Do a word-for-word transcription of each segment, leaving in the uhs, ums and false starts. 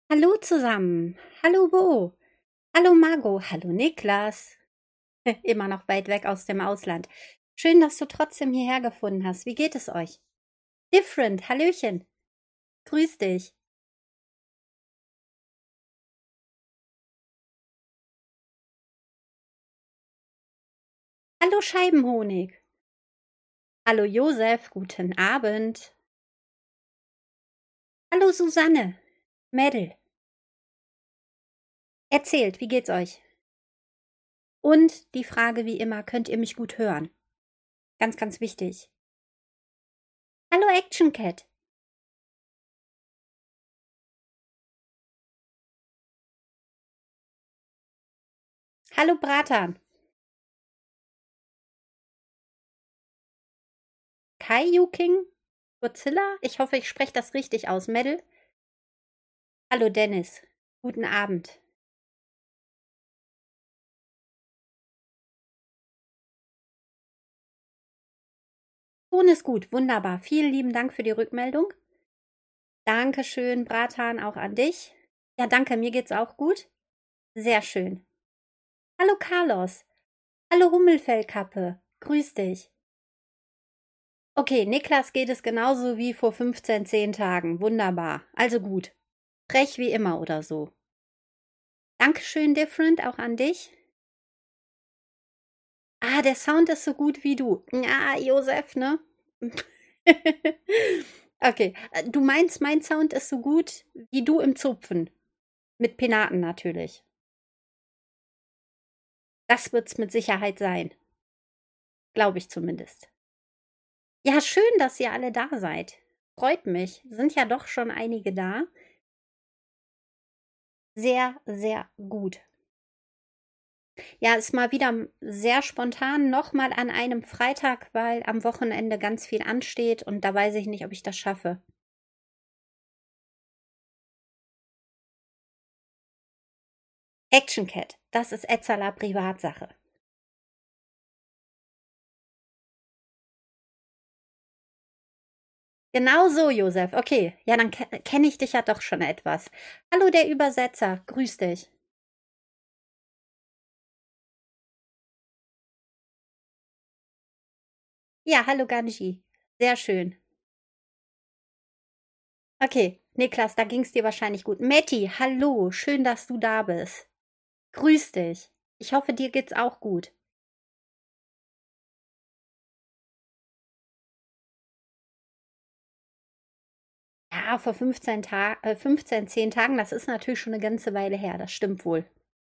Hallo zusammen. Hallo Bo. Hallo Margot. Hallo Niklas. Immer noch weit weg aus dem Ausland. Schön, dass du trotzdem hierher gefunden hast. Wie geht es euch? Different. Hallöchen. Grüß dich. Hallo Scheibenhonig. Hallo Josef. Guten Abend. Hallo Susanne. Mädel. Erzählt, wie geht's euch? Und die Frage wie immer, könnt ihr mich gut hören? Ganz, ganz wichtig. Hallo Action Cat. Hallo Bratan. Caillou King? Godzilla? Ich hoffe, ich spreche das richtig aus. Mädel? Hallo Dennis. Guten Abend. Ton ist gut, wunderbar. Vielen lieben Dank für die Rückmeldung. Dankeschön, Bratan, auch an dich. Ja, danke, mir geht's auch gut. Sehr schön. Hallo Carlos. Hallo Hummelfellkappe. Grüß dich. Okay, Niklas geht es genauso wie vor fünfzehn, zehn Tagen. Wunderbar. Also gut. Frech wie immer oder so. Dankeschön, Different, auch an dich. Ah, der Sound ist so gut wie du. Ja, Josef, ne? Okay, äh, du meinst, mein Sound ist so gut wie du im Zupfen. Mit Penaten natürlich. Das wird's mit Sicherheit sein. Glaube ich zumindest. Ja, schön, dass ihr alle da seid. Freut mich. Sind ja doch schon einige da. Sehr, sehr gut. Ja, ist mal wieder sehr spontan, nochmal an einem Freitag, weil am Wochenende ganz viel ansteht und da weiß ich nicht, ob ich das schaffe. Action Cat, das ist Etzerler Privatsache. Genau so, Josef. Okay, ja, dann ke kenne ich dich ja doch schon etwas. Hallo, der Übersetzer. Grüß dich. Ja, hallo, Ganji. Sehr schön. Okay, Niklas, da ging's dir wahrscheinlich gut. Matti, hallo. Schön, dass du da bist. Grüß dich. Ich hoffe, dir geht's auch gut. Ja, vor fünfzehn Ta äh, fünfzehn, zehn Tagen, das ist natürlich schon eine ganze Weile her. Das stimmt wohl.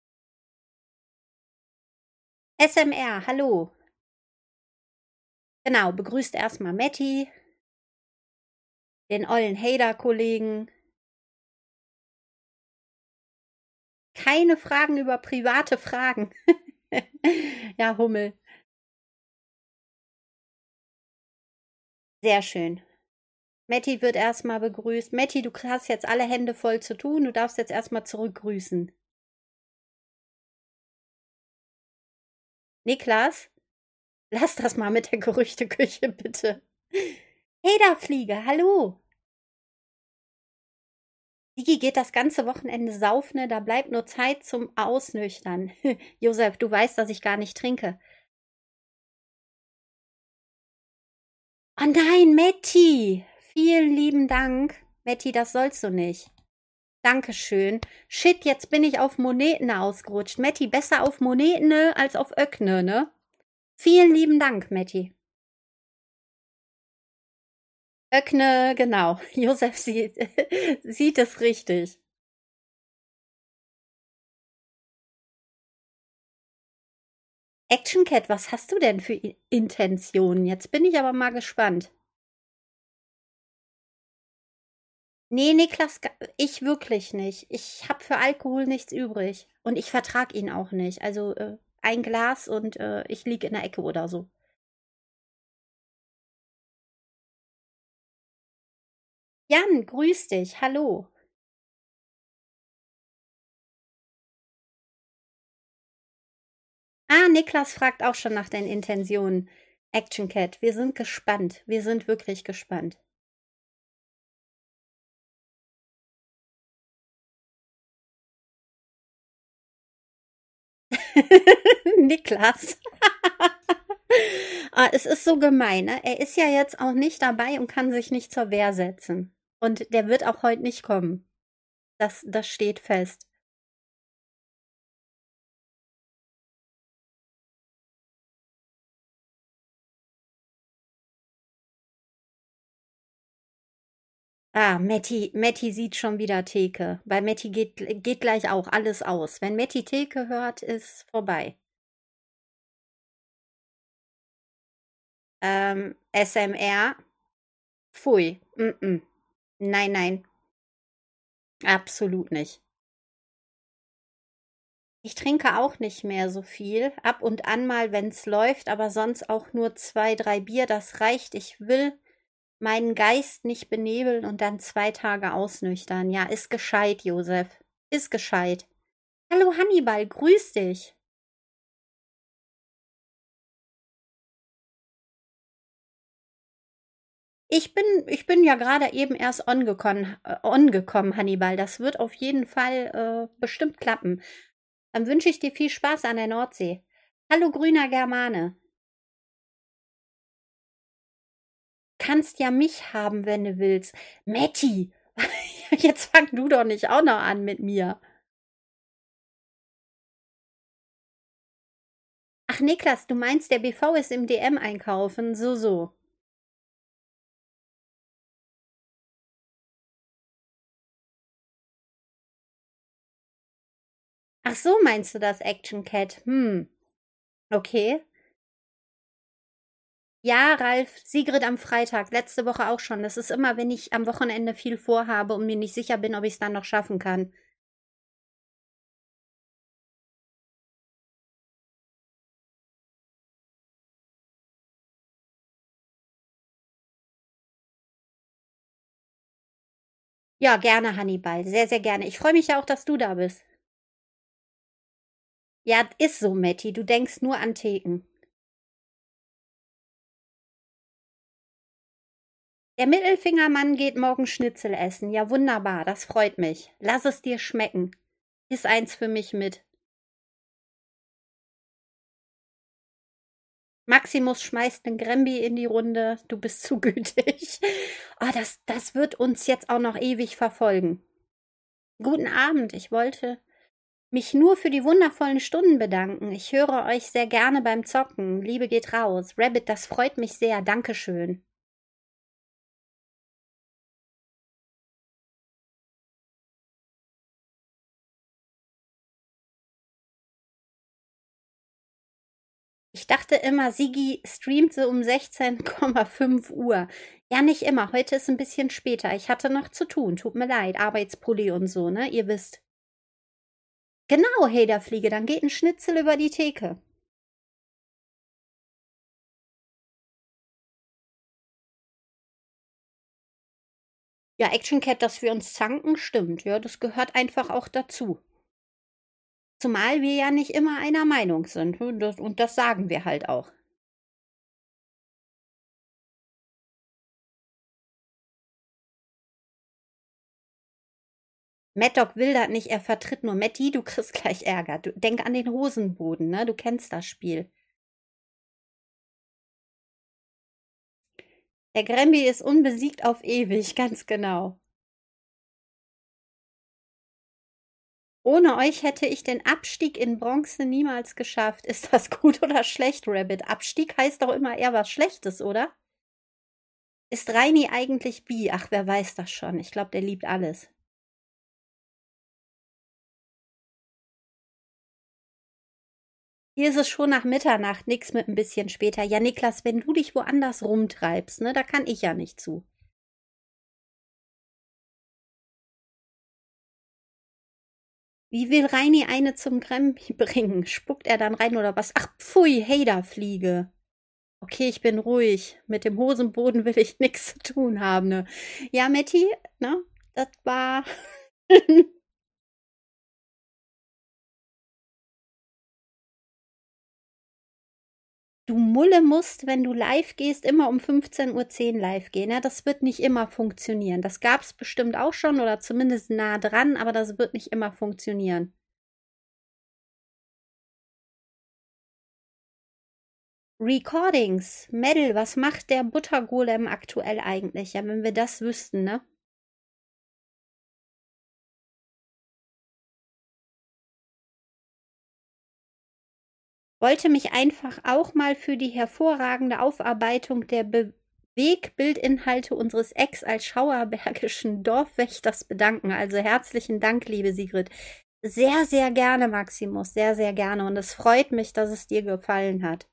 S M R, hallo. Genau, begrüßt erstmal Matti, den ollen Hader-Kollegen. Keine Fragen über private Fragen. Ja, Hummel. Sehr schön. Matti wird erstmal begrüßt. Matti, du hast jetzt alle Hände voll zu tun. Du darfst jetzt erstmal zurückgrüßen. Niklas, lass das mal mit der Gerüchteküche, bitte. Fliege, hallo. Digi geht das ganze Wochenende saufen, da bleibt nur Zeit zum Ausnüchtern. Josef, du weißt, dass ich gar nicht trinke. Oh nein, Matti! Vielen lieben Dank. Matti, das sollst du nicht. Dankeschön. Shit, jetzt bin ich auf Monetene ausgerutscht. Matti, besser auf Monetene als auf Öckne, ne? Vielen lieben Dank, Matti. Öckne, genau. Josef sieht, sieht es richtig. Action Cat, was hast du denn für I- Intentionen? Jetzt bin ich aber mal gespannt. Nee, Niklas, ga- ich wirklich nicht. Ich habe für Alkohol nichts übrig. Und ich vertrag ihn auch nicht. Also äh, ein Glas und äh, ich lieg in der Ecke oder so. Jan, grüß dich. Hallo. Ah, Niklas fragt auch schon nach deinen Intentionen. Action Cat, wir sind gespannt. Wir sind wirklich gespannt. Niklas. Ah, es ist so gemein, ne? Er ist ja jetzt auch nicht dabei und kann sich nicht zur Wehr setzen. Und der wird auch heute nicht kommen. Das, das steht fest. Ah, Matti, Matti sieht schon wieder Theke. Bei Matti geht, geht gleich auch alles aus. Wenn Matti Theke hört, ist vorbei. Ähm, S M R, pfui. Mm-mm. Nein, nein, absolut nicht. Ich trinke auch nicht mehr so viel. Ab und an mal, wenn's läuft, aber sonst auch nur zwei, drei Bier. Das reicht. Ich will meinen Geist nicht benebeln und dann zwei Tage ausnüchtern. Ja, ist gescheit, Josef. Ist gescheit. Hallo Hannibal, grüß dich. Ich bin, ich bin ja gerade eben erst ongekommen, äh, ongekommen, Hannibal. Das wird auf jeden Fall äh, bestimmt klappen. Dann wünsche ich dir viel Spaß an der Nordsee. Hallo grüner Germane. Kannst ja mich haben, wenn du willst. Matti, jetzt fang du doch nicht auch noch an mit mir. Ach Niklas, du meinst, der B V ist im D M einkaufen? So, so. Ach so, meinst du das, Action Cat? Hm, okay. Ja, Ralf, Sigrid am Freitag, letzte Woche auch schon. Das ist immer, wenn ich am Wochenende viel vorhabe und mir nicht sicher bin, ob ich es dann noch schaffen kann. Ja, gerne, Hannibal. Sehr, sehr gerne. Ich freue mich ja auch, dass du da bist. Ja, ist so, Matti. Du denkst nur an Theken. Der Mittelfingermann geht morgen Schnitzel essen. Ja, wunderbar. Das freut mich. Lass es dir schmecken. Iss eins für mich mit. Maximus schmeißt den Grembi in die Runde. Du bist zu gütig. Oh, das, das wird uns jetzt auch noch ewig verfolgen. Guten Abend. Ich wollte mich nur für die wundervollen Stunden bedanken. Ich höre euch sehr gerne beim Zocken. Liebe geht raus. Rabbit, das freut mich sehr. Dankeschön. Ich dachte immer, Sigi streamt so um sechzehn Komma fünf Uhr. Ja, nicht immer. Heute ist ein bisschen später. Ich hatte noch zu tun. Tut mir leid. Arbeitspulli und so, ne? Ihr wisst. Genau, Haderfliege. Dann geht ein Schnitzel über die Theke. Ja, Action Cat, dass wir uns zanken, stimmt. Ja, das gehört einfach auch dazu. Zumal wir ja nicht immer einer Meinung sind. Und das, und das sagen wir halt auch. Maddock will das nicht, er vertritt nur Matti, du kriegst gleich Ärger. Du, denk an den Hosenboden, ne? Du kennst das Spiel. Der Grembi ist unbesiegt auf ewig, ganz genau. Ohne euch hätte ich den Abstieg in Bronze niemals geschafft. Ist das gut oder schlecht, Rabbit? Abstieg heißt doch immer eher was Schlechtes, oder? Ist Reini eigentlich bi? Ach, wer weiß das schon. Ich glaube, der liebt alles. Hier ist es schon nach Mitternacht, nix mit ein bisschen später. Ja, Niklas, wenn du dich woanders rumtreibst, ne, da kann ich ja nicht zu. Wie will Reini eine zum Grembi bringen? Spuckt er dann rein oder was? Ach, pfui, Haderfliege. Okay, ich bin ruhig. Mit dem Hosenboden will ich nichts zu tun haben, ne? Ja, Matti, ne? Das war. Du Mulle musst, wenn du live gehst, immer um fünfzehn Uhr zehn live gehen. Ja, das wird nicht immer funktionieren. Das gab's bestimmt auch schon oder zumindest nah dran, aber das wird nicht immer funktionieren. Recordings. Mädel, was macht der Buttergolem aktuell eigentlich? Ja, wenn wir das wüssten, ne? Wollte mich einfach auch mal für die hervorragende Aufarbeitung der Bewegbildinhalte unseres Ex als schauerbergischen Dorfwächters bedanken. Also herzlichen Dank, liebe Sigrid. Sehr, sehr gerne, Maximus, sehr, sehr gerne. Und es freut mich, dass es dir gefallen hat.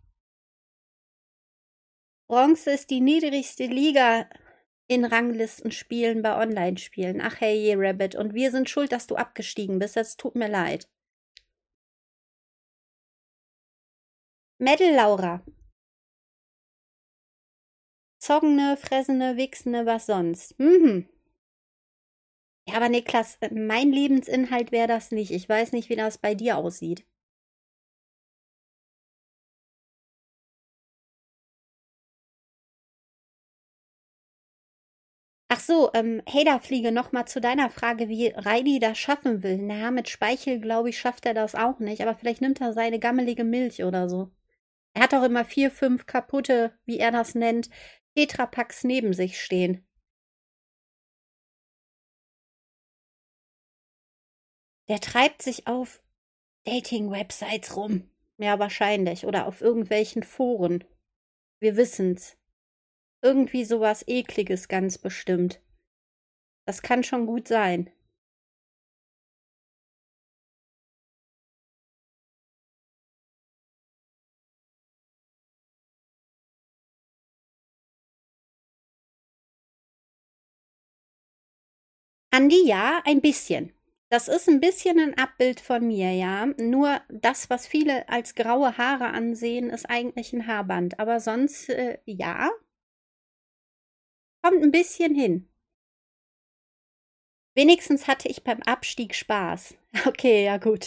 Bronze ist die niedrigste Liga in Ranglistenspielen bei Online-Spielen. Ach hey, Rabbit. Und wir sind schuld, dass du abgestiegen bist. Es tut mir leid. Mädel Laura. Zoggene, fressende, wichsende, was sonst? Mhm. Ja, aber Niklas, mein Lebensinhalt wäre das nicht. Ich weiß nicht, wie das bei dir aussieht. Ach so, ähm, Haderfliege, nochmal zu deiner Frage, wie Reini das schaffen will. Na, mit Speichel, glaube ich, schafft er das auch nicht, aber vielleicht nimmt er seine gammelige Milch oder so. Er hat auch immer vier, fünf kaputte, wie er das nennt, Tetrapacks neben sich stehen. Der treibt sich auf Dating-Websites rum. Ja, wahrscheinlich. Oder auf irgendwelchen Foren. Wir wissen's. Irgendwie sowas Ekliges ganz bestimmt. Das kann schon gut sein. Andi, ja, ein bisschen. Das ist ein bisschen ein Abbild von mir, ja. Nur das, was viele als graue Haare ansehen, ist eigentlich ein Haarband. Aber sonst, äh, ja, kommt ein bisschen hin. Wenigstens hatte ich beim Abstieg Spaß. Okay, ja gut.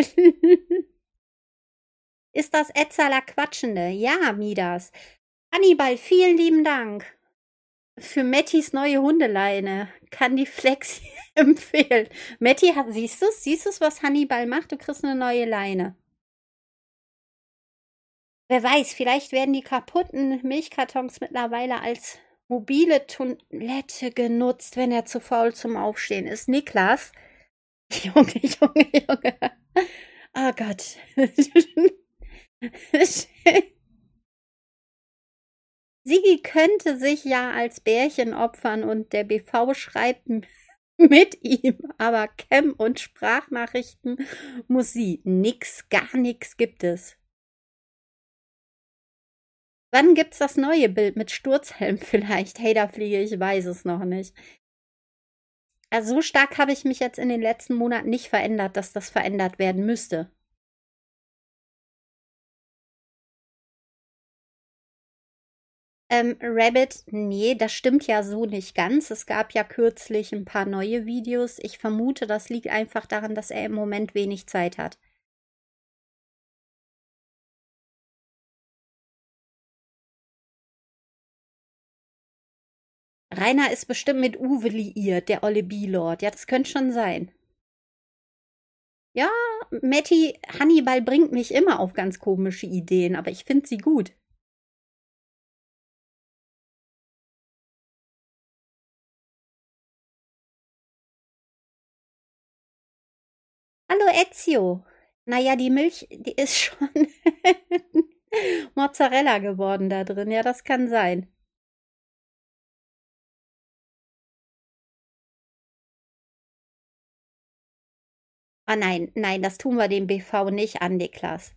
Ist das Etzerler Quatschende? Ja, Midas. Hannibal, vielen lieben Dank für Mettis neue Hundeleine. Kann die Flexi empfehlen. Metti, hat- siehst du Siehst du was Hannibal macht? Du kriegst eine neue Leine. Wer weiß, vielleicht werden die kaputten Milchkartons mittlerweile als mobile Toilette genutzt, wenn er zu faul zum Aufstehen ist. Niklas, Junge, Junge, Junge. Oh Gott. Sigi könnte sich ja als Bärchen opfern und der B V schreibt mit ihm, aber Cam und Sprachnachrichten muss sie. Nix, gar nix gibt es. Wann gibt's das neue Bild mit Sturzhelm vielleicht? Hey, da fliege ich, weiß es noch nicht. Also so stark habe ich mich jetzt in den letzten Monaten nicht verändert, dass das verändert werden müsste. Ähm, Rabbit, nee, das stimmt ja so nicht ganz. Es gab ja kürzlich ein paar neue Videos. Ich vermute, das liegt einfach daran, dass er im Moment wenig Zeit hat. Rainer ist bestimmt mit Uwe liiert, der olle B-Lord. Ja, das könnte schon sein. Ja, Matti, Hannibal bringt mich immer auf ganz komische Ideen, aber ich finde sie gut. Hallo Ezio. Naja, die Milch, die ist schon Mozzarella geworden da drin. Ja, das kann sein. Ah nein, nein, das tun wir dem B V nicht an, Niklas.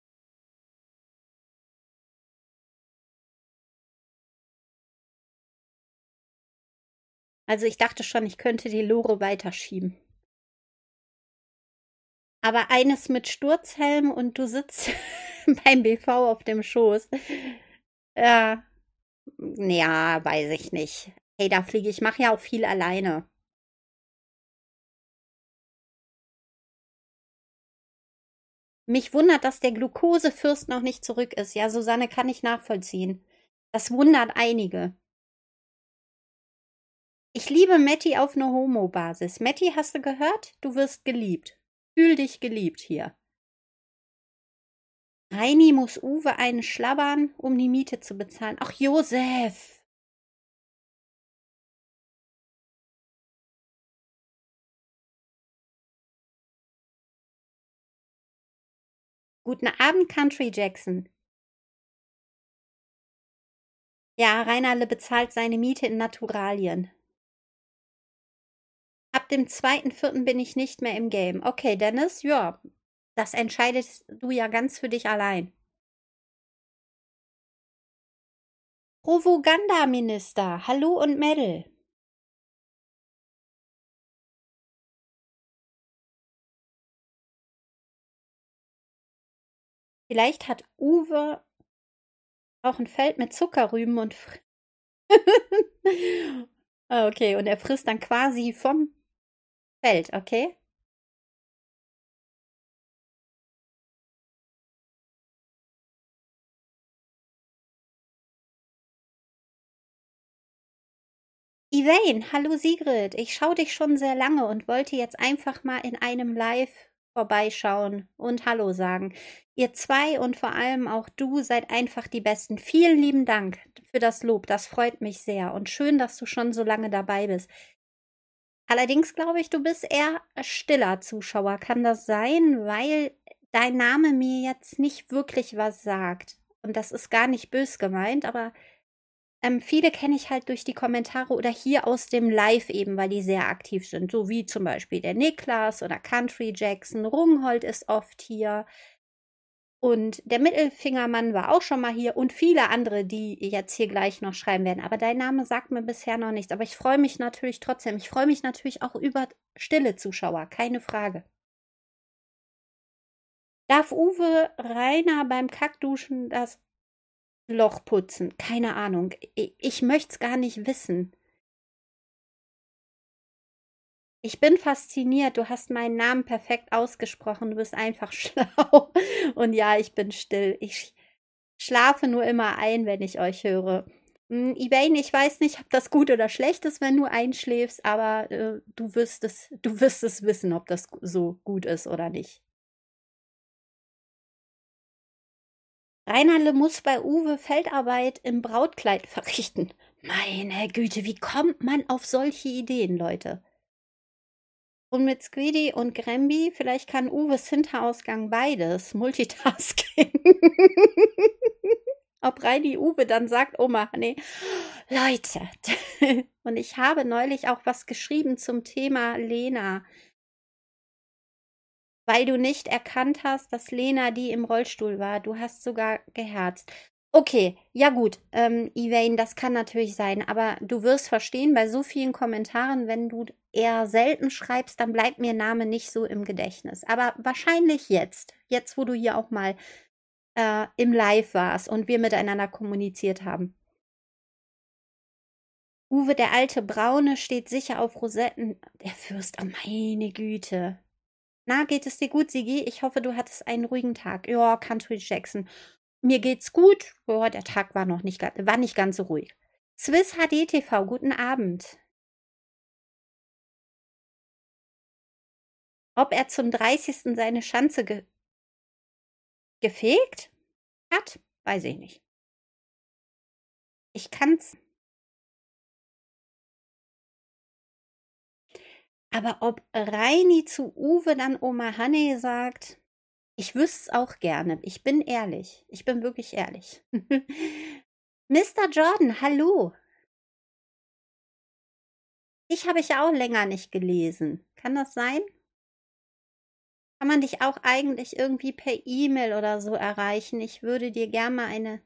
Also ich dachte schon, ich könnte die Lore weiterschieben. Aber eines mit Sturzhelm und du sitzt beim B V auf dem Schoß. Ja, ja, weiß ich nicht. Hey, da fliege ich, mache ja auch viel alleine. Mich wundert, dass der Glukosefürst noch nicht zurück ist. Ja, Susanne kann ich nachvollziehen. Das wundert einige. Ich liebe Matti auf einer Homo-Basis. Matti, hast du gehört? Du wirst geliebt. Fühl dich geliebt hier. Reini muss Uwe einen schlabbern, um die Miete zu bezahlen. Ach, Josef! Guten Abend, Country Jackson. Ja, Reinerle bezahlt seine Miete in Naturalien. Ab dem zweiten Vierten bin ich nicht mehr im Game. Okay, Dennis, ja, das entscheidest du ja ganz für dich allein. Propaganda-Minister, hallo und Mädel. Vielleicht hat Uwe auch ein Feld mit Zuckerrüben und fr Ah, okay, und er frisst dann quasi vom Feld, okay? Elaine, hallo Sigrid, ich schaue dich schon sehr lange und wollte jetzt einfach mal in einem Live vorbeischauen und Hallo sagen. Ihr zwei und vor allem auch du seid einfach die Besten. Vielen lieben Dank für das Lob, das freut mich sehr und schön, dass du schon so lange dabei bist. Allerdings glaube ich, du bist eher stiller Zuschauer. Kann das sein? Weil dein Name mir jetzt nicht wirklich was sagt. Und das ist gar nicht bös gemeint, aber ähm, viele kenne ich halt durch die Kommentare oder hier aus dem Live eben, weil die sehr aktiv sind. So wie zum Beispiel der Niklas oder Country Jackson. Rungholt ist oft hier. Und der Mittelfingermann war auch schon mal hier und viele andere, die jetzt hier gleich noch schreiben werden. Aber dein Name sagt mir bisher noch nichts. Aber ich freue mich natürlich trotzdem. Ich freue mich natürlich auch über stille Zuschauer, keine Frage. Darf Uwe Rainer beim Kackduschen das Loch putzen? Keine Ahnung. Ich, ich möchte es gar nicht wissen. Ich bin fasziniert. Du hast meinen Namen perfekt ausgesprochen. Du bist einfach schlau. Und ja, ich bin still. Ich schlafe nur immer ein, wenn ich euch höre. Hm, Elaine, ich weiß nicht, ob das gut oder schlecht ist, wenn du einschläfst, aber äh, du wirst es, du wirst es wissen, ob das so gut ist oder nicht. Reinerle muss bei Uwe Feldarbeit im Brautkleid verrichten. Meine Güte, wie kommt man auf solche Ideen, Leute? Und mit Squeedy und Gramby, vielleicht kann Uwes Hinterausgang beides. Multitasking. Ob Reini Uwe dann sagt, Oma, nee, Leute. Und ich habe neulich auch was geschrieben zum Thema Lena, weil du nicht erkannt hast, dass Lena die im Rollstuhl war. Du hast sogar geherzt. Okay, ja gut, ähm, Elaine, das kann natürlich sein, aber du wirst verstehen, bei so vielen Kommentaren, wenn du eher selten schreibst, dann bleibt mir Name nicht so im Gedächtnis. Aber wahrscheinlich jetzt, jetzt wo du hier auch mal äh, im Live warst und wir miteinander kommuniziert haben. Uwe, der alte Braune, steht sicher auf Rosetten. Der Fürst, oh meine Güte. Na, geht es dir gut, Sigi? Ich hoffe, du hattest einen ruhigen Tag. Ja, Country Jackson. Mir geht's gut. Ja, der Tag war noch nicht, war nicht ganz so ruhig. Swiss H D T V, guten Abend. Ob er zum dreißigsten seine Schanze ge gefegt hat, weiß ich nicht. Ich kann's. Aber ob Reini zu Uwe dann Oma Hanne sagt, ich wüsste es auch gerne. Ich bin ehrlich. Ich bin wirklich ehrlich. Mister Jordan, hallo. Ich habe ich ja auch länger nicht gelesen. Kann das sein? Kann man dich auch eigentlich irgendwie per E-Mail oder so erreichen? Ich würde dir gerne mal eine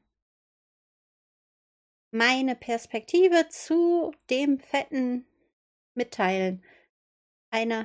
meine Perspektive zu dem Fetten mitteilen. Eine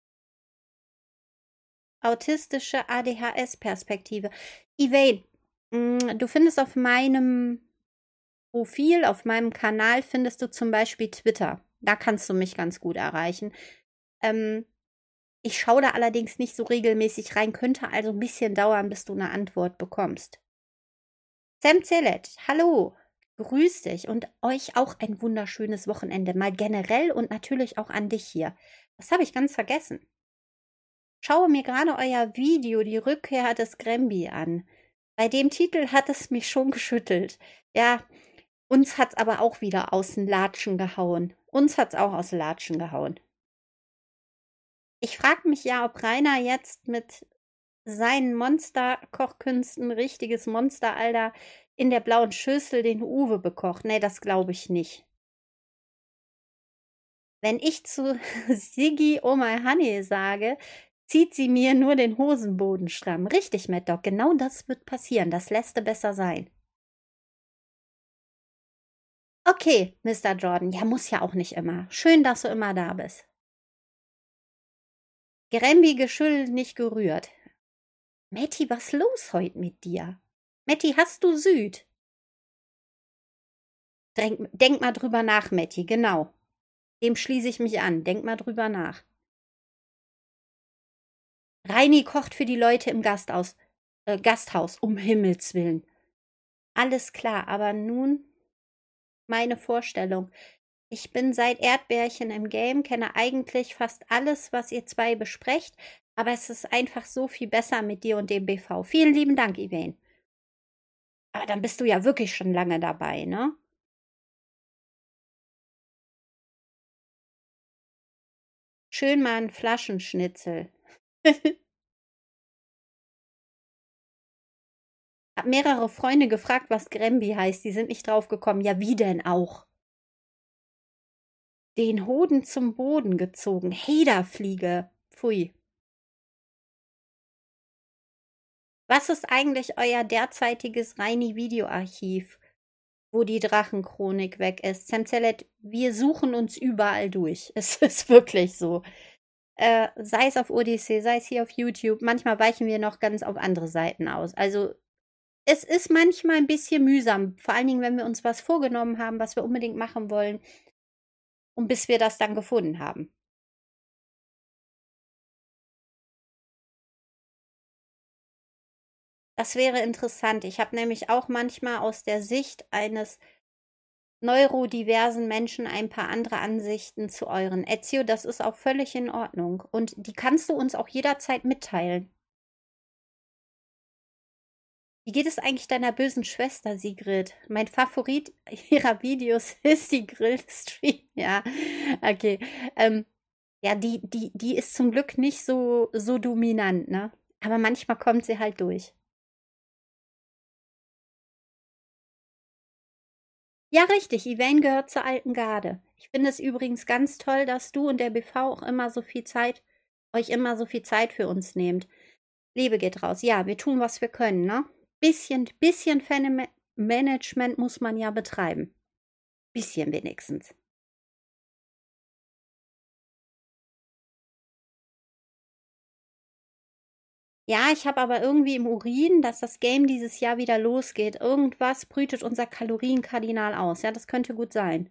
autistische A D H S-Perspektive. Elaine, mm, du findest auf meinem Profil, auf meinem Kanal findest du zum Beispiel Twitter. Da kannst du mich ganz gut erreichen. Ähm, ich schaue da allerdings nicht so regelmäßig rein, könnte also ein bisschen dauern, bis du eine Antwort bekommst. Sam Zillet, hallo, grüß dich und euch auch ein wunderschönes Wochenende, mal generell und natürlich auch an dich hier. Das habe ich ganz vergessen. Schaue mir gerade euer Video, die Rückkehr des Gramby, an. Bei dem Titel hat es mich schon geschüttelt. Ja, uns hat's aber auch wieder aus den Latschen gehauen. Uns hat's auch aus den Latschen gehauen. Ich frage mich ja, ob Rainer jetzt mit seinen Monster-Kochkünsten richtiges Monster, Alter, in der blauen Schüssel den Uwe bekocht. Nee, das glaube ich nicht. Wenn ich zu Siggi Oh my Honey sage, zieht sie mir nur den Hosenboden stramm. Richtig, Mad Dog, genau das wird passieren. Das lässt besser sein. Okay, Mister Jordan, ja, muss ja auch nicht immer. Schön, dass du immer da bist. Grembi geschüttelt, nicht gerührt. Matti, was los heute mit dir? Matti, hast du Süd? Denk, denk mal drüber nach, Matti, genau. Dem schließe ich mich an. Denk mal drüber nach. Reini kocht für die Leute im Gasthaus. Äh, Gasthaus, um Himmels Willen. Alles klar, aber nun meine Vorstellung. Ich bin seit Erdbärchen im Game, kenne eigentlich fast alles, was ihr zwei besprecht, aber es ist einfach so viel besser mit dir und dem B V. Vielen lieben Dank, Ivan. Aber dann bist du ja wirklich schon lange dabei, ne? Schön mal ein Flaschenschnitzel. Hab mehrere Freunde gefragt, was Grembi heißt. Die sind nicht drauf gekommen. Ja, wie denn auch? Den Hoden zum Boden gezogen. Hederfliege. Pfui. Was ist eigentlich euer derzeitiges Reini-Videoarchiv, wo die Drachenchronik weg ist? Zemzellet, wir suchen uns überall durch. Es ist wirklich so. Äh, sei es auf Odyssey, sei es hier auf YouTube. Manchmal weichen wir noch ganz auf andere Seiten aus. Also es ist manchmal ein bisschen mühsam, vor allen Dingen, wenn wir uns was vorgenommen haben, was wir unbedingt machen wollen, und bis wir das dann gefunden haben. Das wäre interessant. Ich habe nämlich auch manchmal aus der Sicht eines neurodiversen Menschen ein paar andere Ansichten zu euren. Ezio, das ist auch völlig in Ordnung. Und die kannst du uns auch jederzeit mitteilen. Wie geht es eigentlich deiner bösen Schwester, Sigrid? Mein Favorit ihrer Videos ist die Grillstream. Ja, okay. Ähm, ja, die, die, die ist zum Glück nicht so, so dominant, ne? Aber manchmal kommt sie halt durch. Ja, richtig. Yvain gehört zur alten Garde. Ich finde es übrigens ganz toll, dass du und der B V auch immer so viel Zeit, euch immer so viel Zeit für uns nehmt. Liebe geht raus. Ja, wir tun, was wir können, ne? Bisschen, bisschen Fan-Management muss man ja betreiben. Bisschen wenigstens. Ja, ich habe aber irgendwie im Urin, dass das Game dieses Jahr wieder losgeht. Irgendwas brütet unser Kalorienkardinal aus. Ja, das könnte gut sein.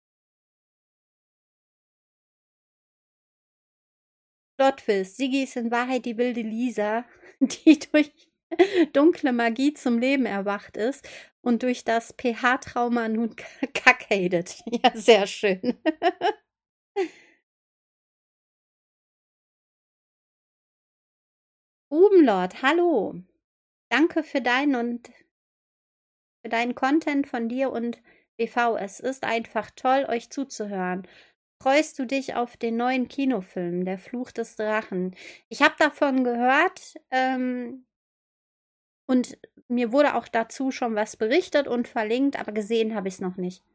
Plot-Twist. Siggi ist in Wahrheit die wilde Lisa, die durch dunkle Magie zum Leben erwacht ist und durch das pH-Trauma nun kackhatet. Ja, sehr schön. Bubenlord, hallo. Danke für deinen und für deinen Content von dir und B V. Es ist einfach toll, euch zuzuhören. Freust du dich auf den neuen Kinofilm, Der Fluch des Drachen? Ich habe davon gehört, ähm, und mir wurde auch dazu schon was berichtet und verlinkt, aber gesehen habe ich es noch nicht.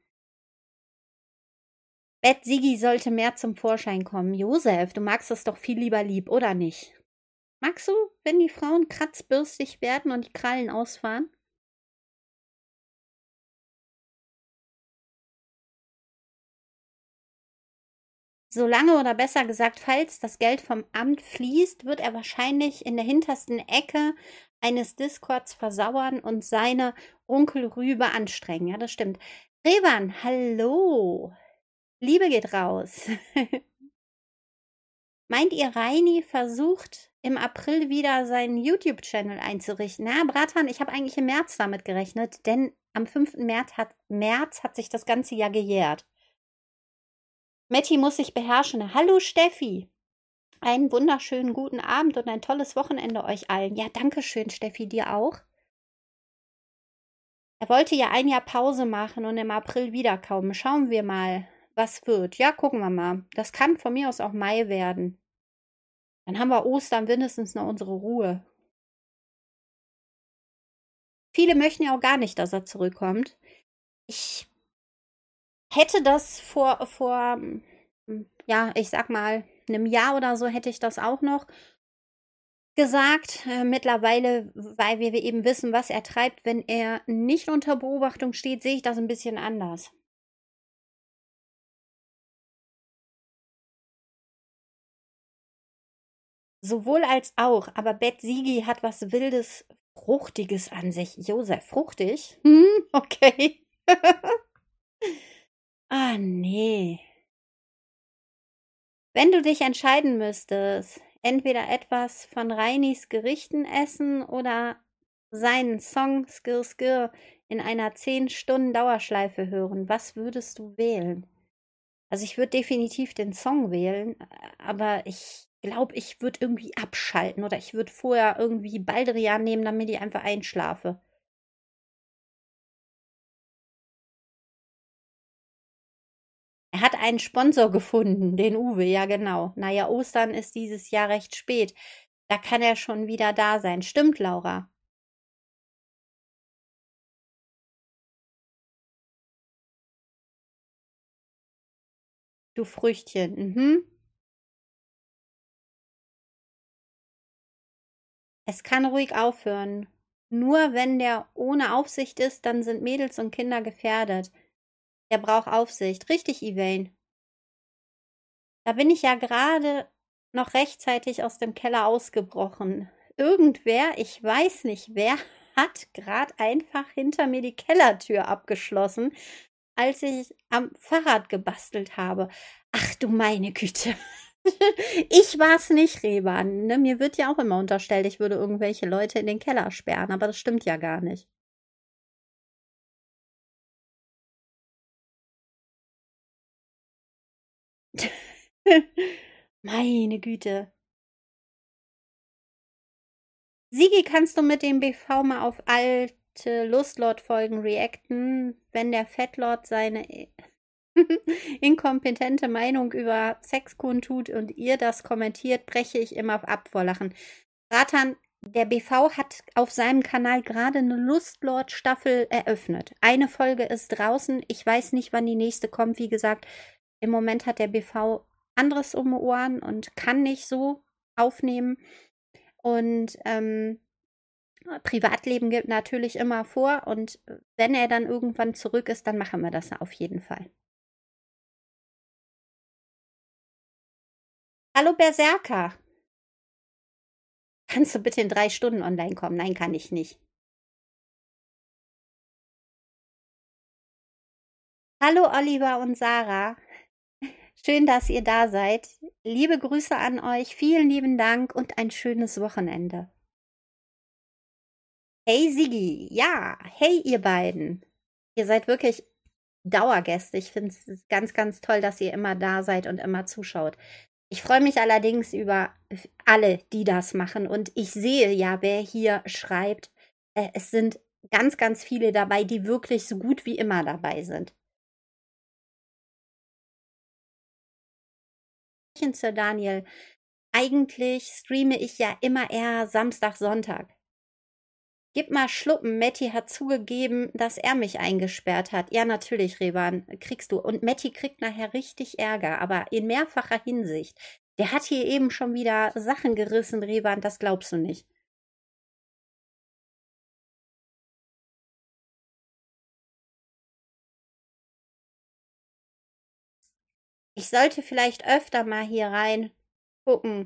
Bett Sigi sollte mehr zum Vorschein kommen. Josef, du magst es doch viel lieber lieb, oder nicht? Magst du, wenn die Frauen kratzbürstig werden und die Krallen ausfahren? Solange oder besser gesagt, falls das Geld vom Amt fließt, wird er wahrscheinlich in der hintersten Ecke eines Discords versauern und seine Onkelrübe anstrengen. Ja, das stimmt. Revan, hallo. Liebe geht raus. Meint ihr, Reini versucht im April wieder seinen YouTube-Channel einzurichten? Na, Bratan, ich habe eigentlich im März damit gerechnet, denn am fünften März hat, März hat sich das ganze Jahr gejährt. Matti muss sich beherrschen. Hallo Steffi. Einen wunderschönen guten Abend und ein tolles Wochenende euch allen. Ja, danke schön, Steffi, dir auch. Er wollte ja ein Jahr Pause machen und im April wiederkommen. Schauen wir mal, was wird. Ja, gucken wir mal. Das kann von mir aus auch Mai werden. Dann haben wir Ostern wenigstens noch unsere Ruhe. Viele möchten ja auch gar nicht, dass er zurückkommt. Ich hätte das vor, vor, mm, ja, ich sag mal, einem Jahr oder so hätte ich das auch noch gesagt. Äh, mittlerweile, weil wir eben wissen, was er treibt, wenn er nicht unter Beobachtung steht, sehe ich das ein bisschen anders. Sowohl als auch, aber Bett Sigi hat was Wildes, Fruchtiges an sich. Josef, fruchtig? Hm, okay. Ah, nee. Wenn du dich entscheiden müsstest, entweder etwas von Reinis Gerichten essen oder seinen Song Skir Skir in einer zehn Stunden Dauerschleife hören, was würdest du wählen? Also ich würde definitiv den Song wählen, aber ich glaube, ich würde irgendwie abschalten oder ich würde vorher irgendwie Baldrian nehmen, damit ich einfach einschlafe. Er hat einen Sponsor gefunden, den Uwe, ja genau. Naja, Ostern ist dieses Jahr recht spät. Da kann er schon wieder da sein. Stimmt, Laura? Du Früchtchen. Mhm. Es kann ruhig aufhören. Nur wenn der ohne Aufsicht ist, dann sind Mädels und Kinder gefährdet. Der braucht Aufsicht. Richtig, Elaine. Da bin ich ja gerade noch rechtzeitig aus dem Keller ausgebrochen. Irgendwer, ich weiß nicht wer, hat gerade einfach hinter mir die Kellertür abgeschlossen, als ich am Fahrrad gebastelt habe. Ach du meine Güte. Ich war's nicht, Reban. Ne? Mir wird ja auch immer unterstellt, ich würde irgendwelche Leute in den Keller sperren, aber das stimmt ja gar nicht. Meine Güte. Sigi, kannst du mit dem B V mal auf alte Lustlord-Folgen reacten, wenn der Fettlord seine inkompetente Meinung über Sex kundtut und ihr das kommentiert, breche ich immer ab vor Lachen. Ratan, der B V hat auf seinem Kanal gerade eine Lustlord-Staffel eröffnet. Eine Folge ist draußen. Ich weiß nicht, wann die nächste kommt. Wie gesagt, im Moment hat der B V anderes um die Ohren und kann nicht so aufnehmen. Und ähm, Privatleben gibt natürlich immer vor. Und wenn er dann irgendwann zurück ist, dann machen wir das auf jeden Fall. Hallo Berserker. Kannst du bitte in drei Stunden online kommen? Nein, kann ich nicht. Hallo Oliver und Sarah. Schön, dass ihr da seid. Liebe Grüße an euch. Vielen lieben Dank und ein schönes Wochenende. Hey Sigi. Ja, hey ihr beiden. Ihr seid wirklich Dauergäste. Ich finde es ganz, ganz toll, dass ihr immer da seid und immer zuschaut. Ich freue mich allerdings über alle, die das machen. Und ich sehe ja, wer hier schreibt. Äh, Es sind ganz, ganz viele dabei, die wirklich so gut wie immer dabei sind. Sir Daniel, eigentlich streame ich ja immer eher Samstag, Sonntag. Gib mal Schluppen. Matti hat zugegeben, dass er mich eingesperrt hat. Ja, natürlich, Reban, kriegst du. Und Matti kriegt nachher richtig Ärger, aber in mehrfacher Hinsicht. Der hat hier eben schon wieder Sachen gerissen, Reban, das glaubst du nicht. Ich sollte vielleicht öfter mal hier rein gucken.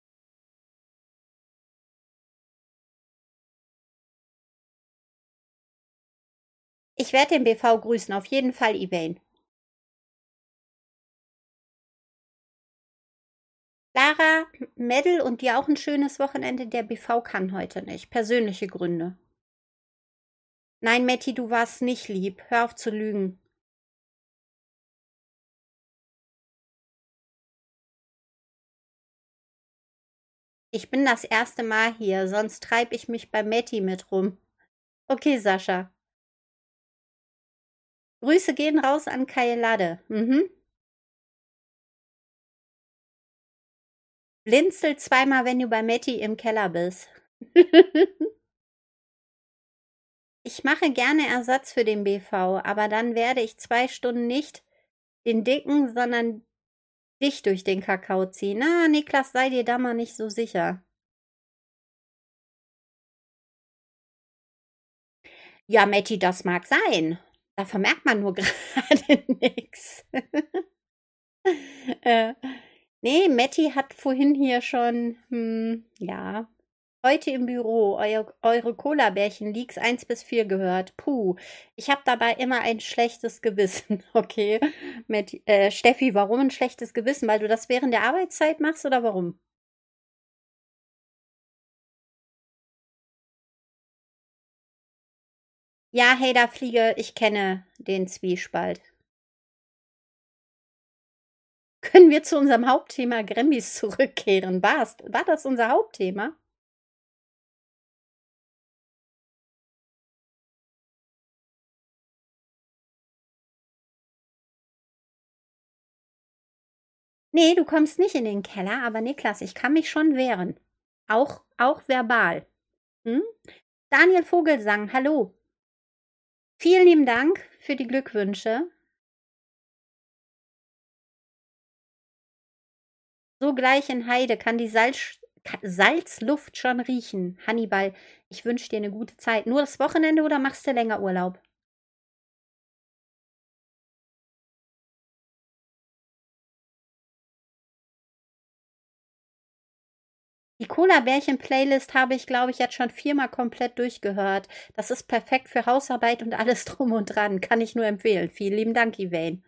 Ich werde den B V grüßen, auf jeden Fall, Elaine. Lara, Mädel und dir auch ein schönes Wochenende. Der B V kann heute nicht. Persönliche Gründe. Nein, Matti, du warst nicht lieb. Hör auf zu lügen. Ich bin das erste Mal hier, sonst treibe ich mich bei Matti mit rum. Okay, Sascha. Grüße gehen raus an Kailade. Mhm. Blinzel zweimal, wenn du bei Matti im Keller bist. Ich mache gerne Ersatz für den B V, aber dann werde ich zwei Stunden nicht den Dicken, sondern dich durch den Kakao ziehen. Na, Niklas, sei dir da mal nicht so sicher. Ja, Matti, das mag sein. Da vermerkt man nur gerade nix. äh, nee, Matti hat vorhin hier schon, hm, ja, heute im Büro eu eure Cola-Bärchen-Leaks eins bis vier gehört. Puh, ich habe dabei immer ein schlechtes Gewissen. Okay, Matti, äh, Steffi, warum ein schlechtes Gewissen? Weil du das während der Arbeitszeit machst oder warum? Ja, hey, da Fliege, ich kenne den Zwiespalt. Können wir zu unserem Hauptthema Grammys zurückkehren? War's, war das unser Hauptthema? Nee, du kommst nicht in den Keller, aber Niklas, ich kann mich schon wehren. Auch, auch verbal. Hm? Daniel Vogelsang, hallo. Vielen lieben Dank für die Glückwünsche. So gleich in Heide kann die Salz, Salzluft schon riechen. Hannibal, ich wünsche dir eine gute Zeit. Nur das Wochenende oder machst du länger Urlaub? Die Cola-Bärchen-Playlist habe ich, glaube ich, jetzt schon viermal komplett durchgehört. Das ist perfekt für Hausarbeit und alles drum und dran. Kann ich nur empfehlen. Vielen lieben Dank, Yvain.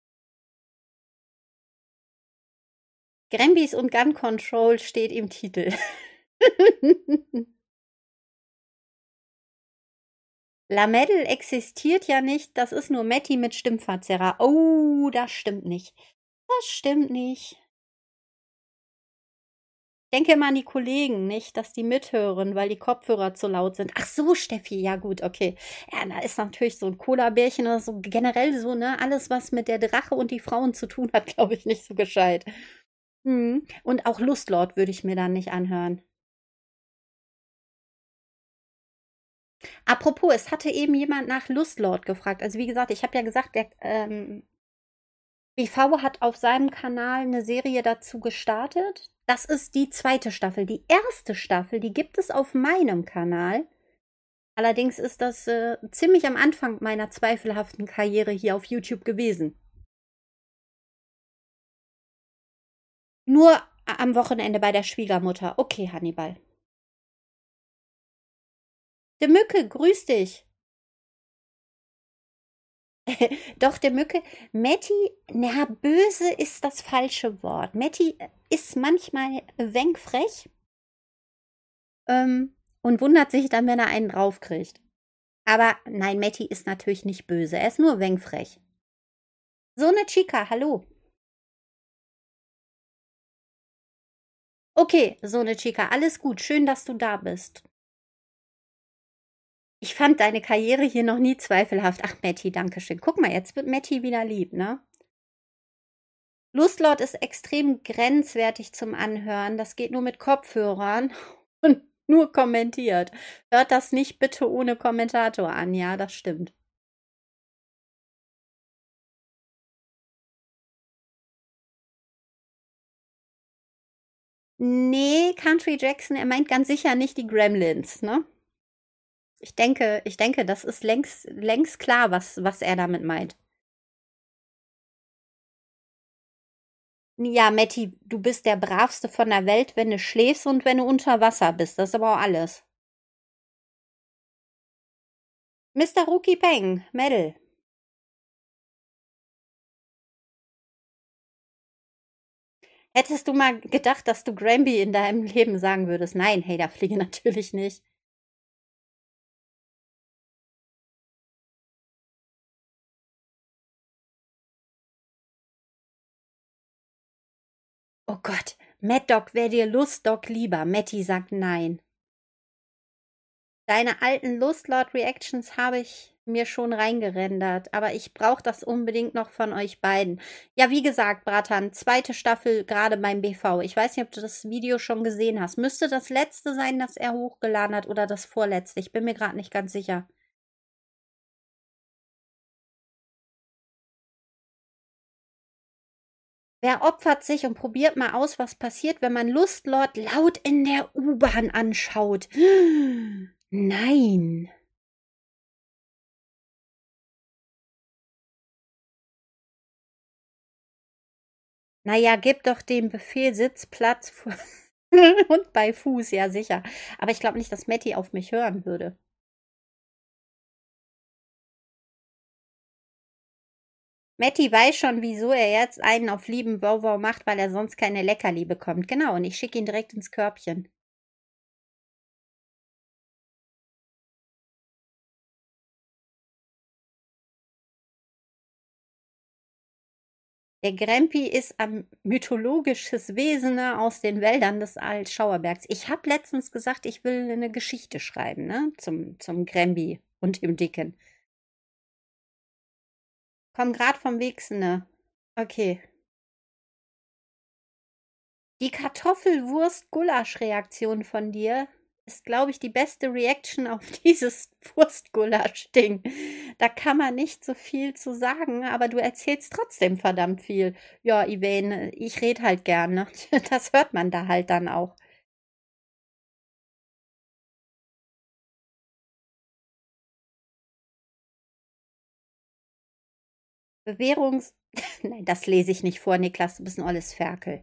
Grambis und Gun Control steht im Titel. Lamedel existiert ja nicht, das ist nur Matti mit Stimmverzerrer. Oh, das stimmt nicht. Das stimmt nicht. Ich denke immer an die Kollegen, nicht, dass die mithören, weil die Kopfhörer zu laut sind. Ach so, Steffi, ja gut, okay. Ja, da ist natürlich so ein Cola-Bärchen oder so generell so, ne? Alles, was mit der Drache und die Frauen zu tun hat, glaube ich, nicht so gescheit. Mhm. Und auch Lustlord würde ich mir dann nicht anhören. Apropos, es hatte eben jemand nach Lustlord gefragt. Also wie gesagt, ich habe ja gesagt, der ähm, B V hat auf seinem Kanal eine Serie dazu gestartet. Das ist die zweite Staffel. Die erste Staffel, die gibt es auf meinem Kanal. Allerdings ist das äh, ziemlich am Anfang meiner zweifelhaften Karriere hier auf YouTube gewesen. Nur am Wochenende bei der Schwiegermutter. Okay, Hannibal. De Mücke, grüß dich. Doch, der Mücke, Matti, na, böse ist das falsche Wort. Matti ist manchmal wenkfrech ähm, und wundert sich dann, wenn er einen draufkriegt. Aber nein, Matti ist natürlich nicht böse, er ist nur wenkfrech. So eine Chica, hallo. Okay, so eine Chica, alles gut, schön, dass du da bist. Ich fand deine Karriere hier noch nie zweifelhaft. Ach, Matti, danke schön. Guck mal, jetzt wird Matti wieder lieb, ne? Lustlord ist extrem grenzwertig zum Anhören. Das geht nur mit Kopfhörern und nur kommentiert. Hört das nicht bitte ohne Kommentator an. Ja, das stimmt. Nee, Country Jackson, er meint ganz sicher nicht die Gremlins, ne? Ich denke, ich denke, das ist längst, längst klar, was, was er damit meint. Ja, Matti, du bist der bravste von der Welt, wenn du schläfst und wenn du unter Wasser bist. Das ist aber auch alles. Mister Rookie Peng, Mädel. Hättest du mal gedacht, dass du Granby in deinem Leben sagen würdest? Nein, hey, da fliege natürlich nicht. Oh Gott, Mad Dog wäre dir Lustdog lieber. Matti sagt nein. Deine alten Lustlord-Reactions habe ich mir schon reingerendert, aber ich brauche das unbedingt noch von euch beiden. Ja, wie gesagt, Bratan, zweite Staffel gerade beim B V. Ich weiß nicht, ob du das Video schon gesehen hast. Müsste das letzte sein, das er hochgeladen hat oder das vorletzte? Ich bin mir gerade nicht ganz sicher. Wer opfert sich und probiert mal aus, was passiert, wenn man Lustlord laut in der U-Bahn anschaut? Nein. Naja, gib doch dem Befehl Sitzplatz und bei Fuß, ja sicher. Aber ich glaube nicht, dass Matti auf mich hören würde. Matti weiß schon, wieso er jetzt einen auf lieben Wauwau macht, weil er sonst keine Leckerli bekommt. Genau, und ich schicke ihn direkt ins Körbchen. Der Grempi ist ein mythologisches Wesen ne, aus den Wäldern des Altschauerbergs. Ich habe letztens gesagt, ich will eine Geschichte schreiben, ne, zum, zum Grempi und dem Dicken. Komm grad vom Wichsen, ne? Okay. Die Kartoffelwurst-Gulasch-Reaktion von dir ist, glaube ich, die beste Reaction auf dieses Wurst-Gulasch-Ding. Da kann man nicht so viel zu sagen, aber du erzählst trotzdem verdammt viel. Ja, Ivane, ich rede halt gerne. Das hört man da halt dann auch. Bewährungs... Nein, das lese ich nicht vor, Niklas, du bist ein olles Ferkel.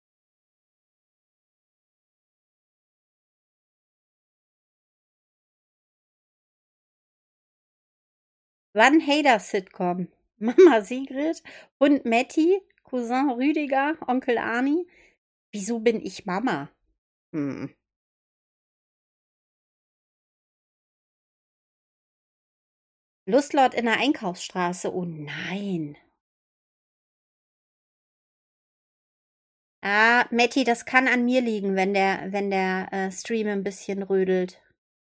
Wann Hater-Sitcom? Mama Sigrid, Hund Matti, Cousin Rüdiger, Onkel Arni. Wieso bin ich Mama? Hm. Lustlord in der Einkaufsstraße. Oh nein. Ah, Matti, das kann an mir liegen, wenn der, wenn der äh, Stream ein bisschen rödelt.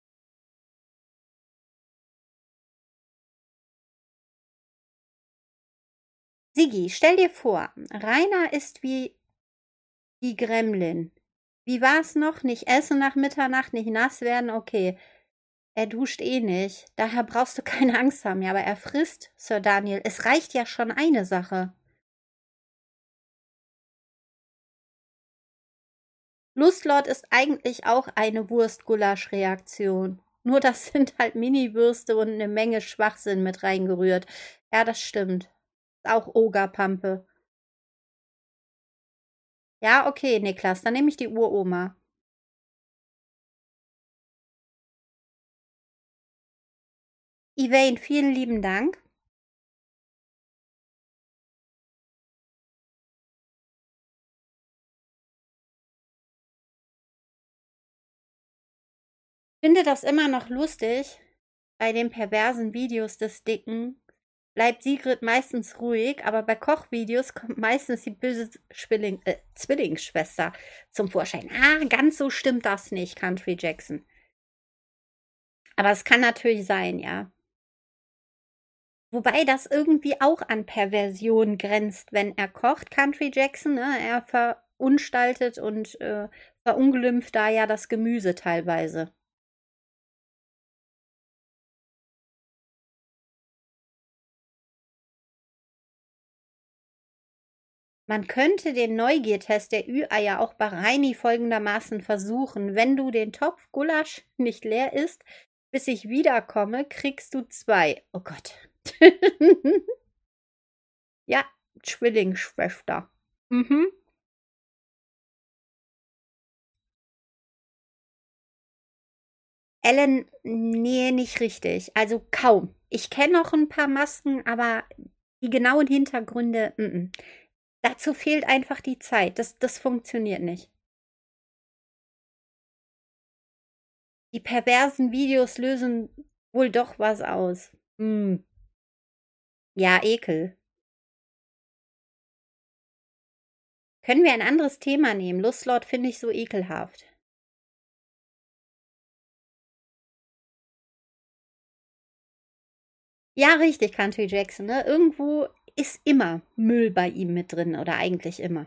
Sigi, stell dir vor, Rainer ist wie die Gremlin. Wie war's noch? Nicht essen nach Mitternacht, nicht nass werden? Okay. Er duscht eh nicht. Daher brauchst du keine Angst haben. Ja, aber er frisst, Sir Daniel. Es reicht ja schon eine Sache. Lustlord ist eigentlich auch eine Wurst-Gulasch-Reaktion. Nur das sind halt Mini-Würste und eine Menge Schwachsinn mit reingerührt. Ja, das stimmt. Ist auch Ogerpampe. Ja, okay, Niklas, dann nehme ich die Uroma. Ivane, vielen lieben Dank. Ich finde das immer noch lustig. Bei den perversen Videos des Dicken bleibt Sigrid meistens ruhig, aber bei Kochvideos kommt meistens die böse Zwilling, äh, Zwillingsschwester zum Vorschein. Ah, ganz so stimmt das nicht, Country Jackson. Aber es kann natürlich sein, ja. Wobei das irgendwie auch an Perversion grenzt, wenn er kocht, Country Jackson. Ne? Er verunstaltet und äh, verunglimpft da ja das Gemüse teilweise. Man könnte den Neugiertest der Ü-Eier auch bei Reini folgendermaßen versuchen. Wenn du den Topf Gulasch nicht leer isst, bis ich wiederkomme, kriegst du zwei. Oh Gott. Ja, Zwillingsschwester. Mhm. Ellen, nee, nicht richtig. Also kaum. Ich kenne noch ein paar Masken, aber die genauen Hintergründe, mm -mm. Dazu fehlt einfach die Zeit. Das, das funktioniert nicht. Die perversen Videos lösen wohl doch was aus. Hm. Ja, Ekel. Können wir ein anderes Thema nehmen? Lustlord finde ich so ekelhaft. Ja, richtig, Country Jackson, ne? Irgendwo ist immer Müll bei ihm mit drin oder eigentlich immer.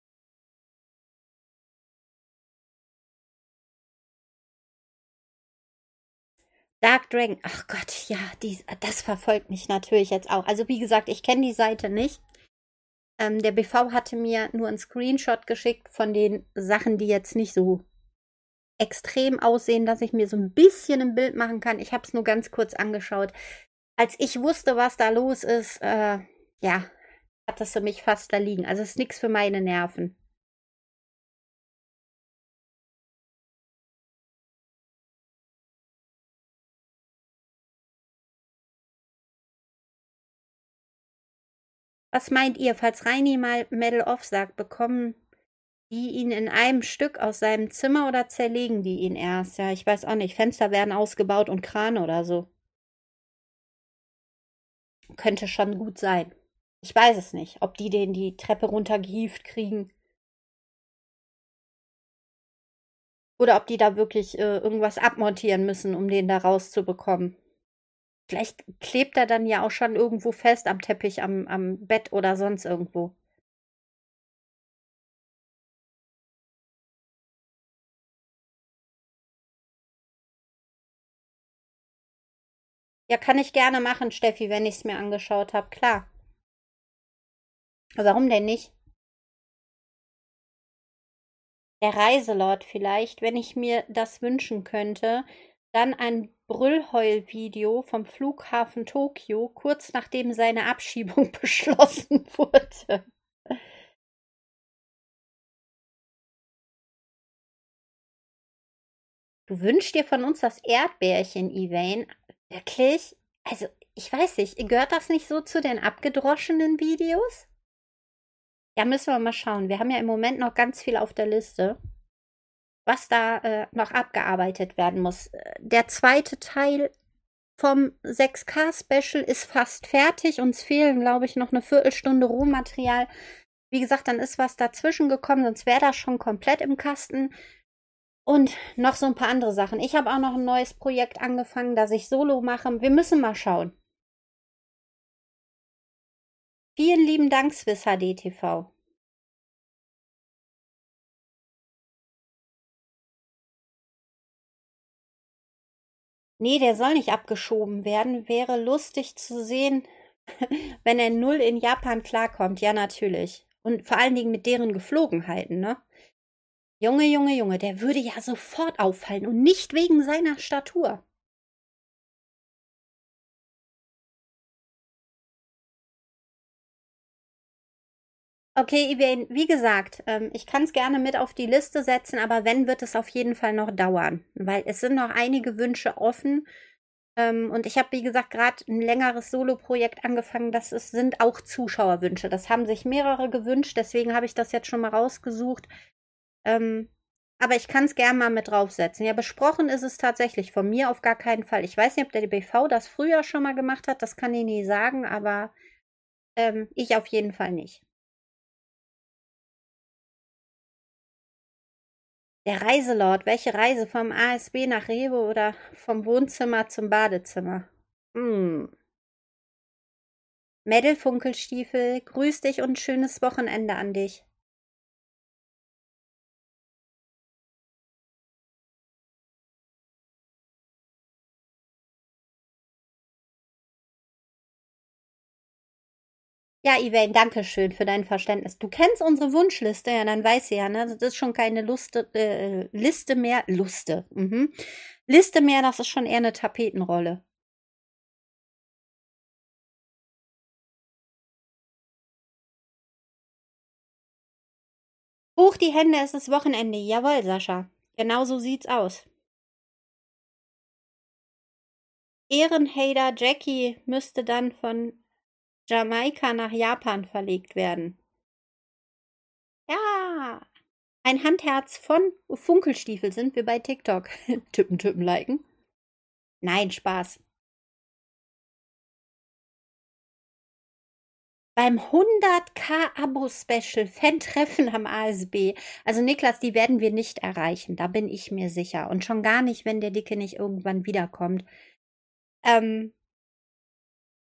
Dark Dragon, ach Gott, ja, die, das verfolgt mich natürlich jetzt auch. Also wie gesagt, ich kenne die Seite nicht. Ähm, der B V hatte mir nur einen Screenshot geschickt von den Sachen, die jetzt nicht so extrem aussehen, dass ich mir so ein bisschen ein Bild machen kann. Ich habe es nur ganz kurz angeschaut. Als ich wusste, was da los ist, äh, ja, hat das für mich fast da liegen. Also es ist nichts für meine Nerven. Was meint ihr, falls Reini mal Medal of sagt, bekommen die ihn in einem Stück aus seinem Zimmer oder zerlegen die ihn erst? Ja, ich weiß auch nicht. Fenster werden ausgebaut und Krane oder so. Könnte schon gut sein. Ich weiß es nicht, ob die den die Treppe runtergehievt kriegen oder ob die da wirklich äh, irgendwas abmontieren müssen, um den da rauszubekommen. Vielleicht klebt er dann ja auch schon irgendwo fest am Teppich, am, am Bett oder sonst irgendwo. Ja, kann ich gerne machen, Steffi, wenn ich es mir angeschaut habe. Klar. Warum denn nicht? Der Reiselord vielleicht, wenn ich mir das wünschen könnte, dann ein Brüllheul-Video vom Flughafen Tokio, kurz nachdem seine Abschiebung beschlossen wurde. Du wünschst dir von uns das Erdbärchen, Ivane? Wirklich? Also, ich weiß nicht, gehört das nicht so zu den abgedroschenen Videos? Ja, müssen wir mal schauen. Wir haben ja im Moment noch ganz viel auf der Liste, was da äh, noch abgearbeitet werden muss. Äh, Der zweite Teil vom sechs K-Special ist fast fertig. Uns fehlen, glaube ich, noch eine Viertelstunde Rohmaterial. Wie gesagt, dann ist was dazwischen gekommen, sonst wäre das schon komplett im Kasten. Und noch so ein paar andere Sachen. Ich habe auch noch ein neues Projekt angefangen, das ich solo mache. Wir müssen mal schauen. Vielen lieben Dank, Swiss H D T V. Nee, der soll nicht abgeschoben werden. Wäre lustig zu sehen, wenn er null in Japan klarkommt. Ja, natürlich. Und vor allen Dingen mit deren Geflogenheiten, ne? Junge, Junge, Junge, der würde ja sofort auffallen und nicht wegen seiner Statur. Okay, Ivane, wie gesagt, ähm, ich kann es gerne mit auf die Liste setzen, aber wenn, wird es auf jeden Fall noch dauern, weil es sind noch einige Wünsche offen. Ähm, und ich habe, wie gesagt, gerade ein längeres Solo-Projekt angefangen. Das ist, sind auch Zuschauerwünsche. Das haben sich mehrere gewünscht, deswegen habe ich das jetzt schon mal rausgesucht. Ähm, aber ich kann es gerne mal mit draufsetzen. Ja, besprochen ist es tatsächlich von mir auf gar keinen Fall. Ich weiß nicht, ob der B V das früher schon mal gemacht hat, das kann ich nie sagen, aber ähm, ich auf jeden Fall nicht. Der Reiselord, welche Reise vom A S B nach Rewe oder vom Wohnzimmer zum Badezimmer? Hm. Mädel Funkelstiefel, grüß dich und schönes Wochenende an dich. Ja, Ivane, danke schön für dein Verständnis. Du kennst unsere Wunschliste, ja, dann weißt du ja, ne? Das ist schon keine Luste, äh, Liste mehr. Luste. Mhm. Liste mehr, das ist schon eher eine Tapetenrolle. Hoch die Hände, es ist Wochenende. Jawohl, Sascha. Genau so sieht's aus. Ehrenhater Jackie müsste dann von Jamaika nach Japan verlegt werden. Ja. Ein Handherz von Funkelstiefel sind wir bei TikTok. Tippen, tippen, liken. Nein, Spaß. Beim hundert K Abo-Special Fan-Treffen am A S B. Also Niklas, die werden wir nicht erreichen, da bin ich mir sicher. Und schon gar nicht, wenn der Dicke nicht irgendwann wiederkommt. Ähm,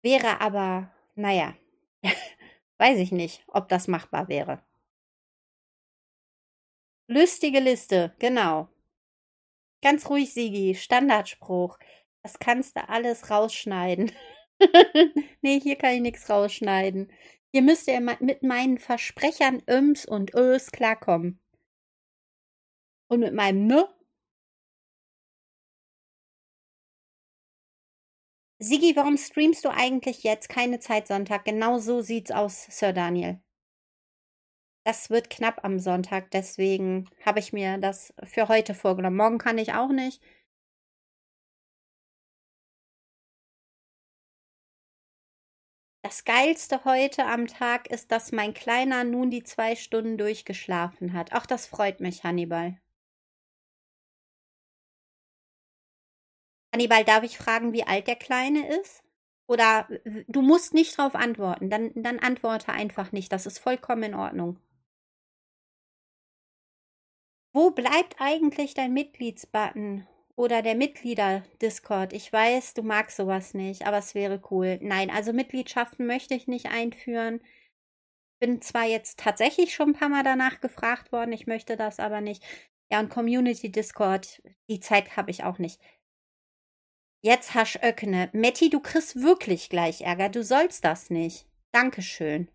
Wäre aber, naja, weiß ich nicht, ob das machbar wäre. Lustige Liste, genau. Ganz ruhig, Sigi, Standardspruch. Das kannst du alles rausschneiden. Nee, hier kann ich nichts rausschneiden. Hier müsst ihr ma- mit meinen Versprechern Öms und Ös klarkommen. Und mit meinem Ne? Sigi, warum streamst du eigentlich jetzt keine Zeit Sonntag? Genau so sieht's aus, Sir Daniel. Das wird knapp am Sonntag, deswegen habe ich mir das für heute vorgenommen. Morgen kann ich auch nicht. Das Geilste heute am Tag ist, dass mein Kleiner nun die zwei Stunden durchgeschlafen hat. Ach, das freut mich, Hannibal. Hannibal, darf ich fragen, wie alt der Kleine ist? Oder w- du musst nicht drauf antworten, dann, dann antworte einfach nicht. Das ist vollkommen in Ordnung. Wo bleibt eigentlich dein Mitgliedsbutton oder der Mitglieder-Discord? Ich weiß, du magst sowas nicht, aber es wäre cool. Nein, also Mitgliedschaften möchte ich nicht einführen. Bin zwar jetzt tatsächlich schon ein paar Mal danach gefragt worden, ich möchte das aber nicht. Ja, und Community Discord, die Zeit habe ich auch nicht. Jetzt hasch Öckne. Metti, du kriegst wirklich gleich Ärger. Du sollst das nicht. Dankeschön.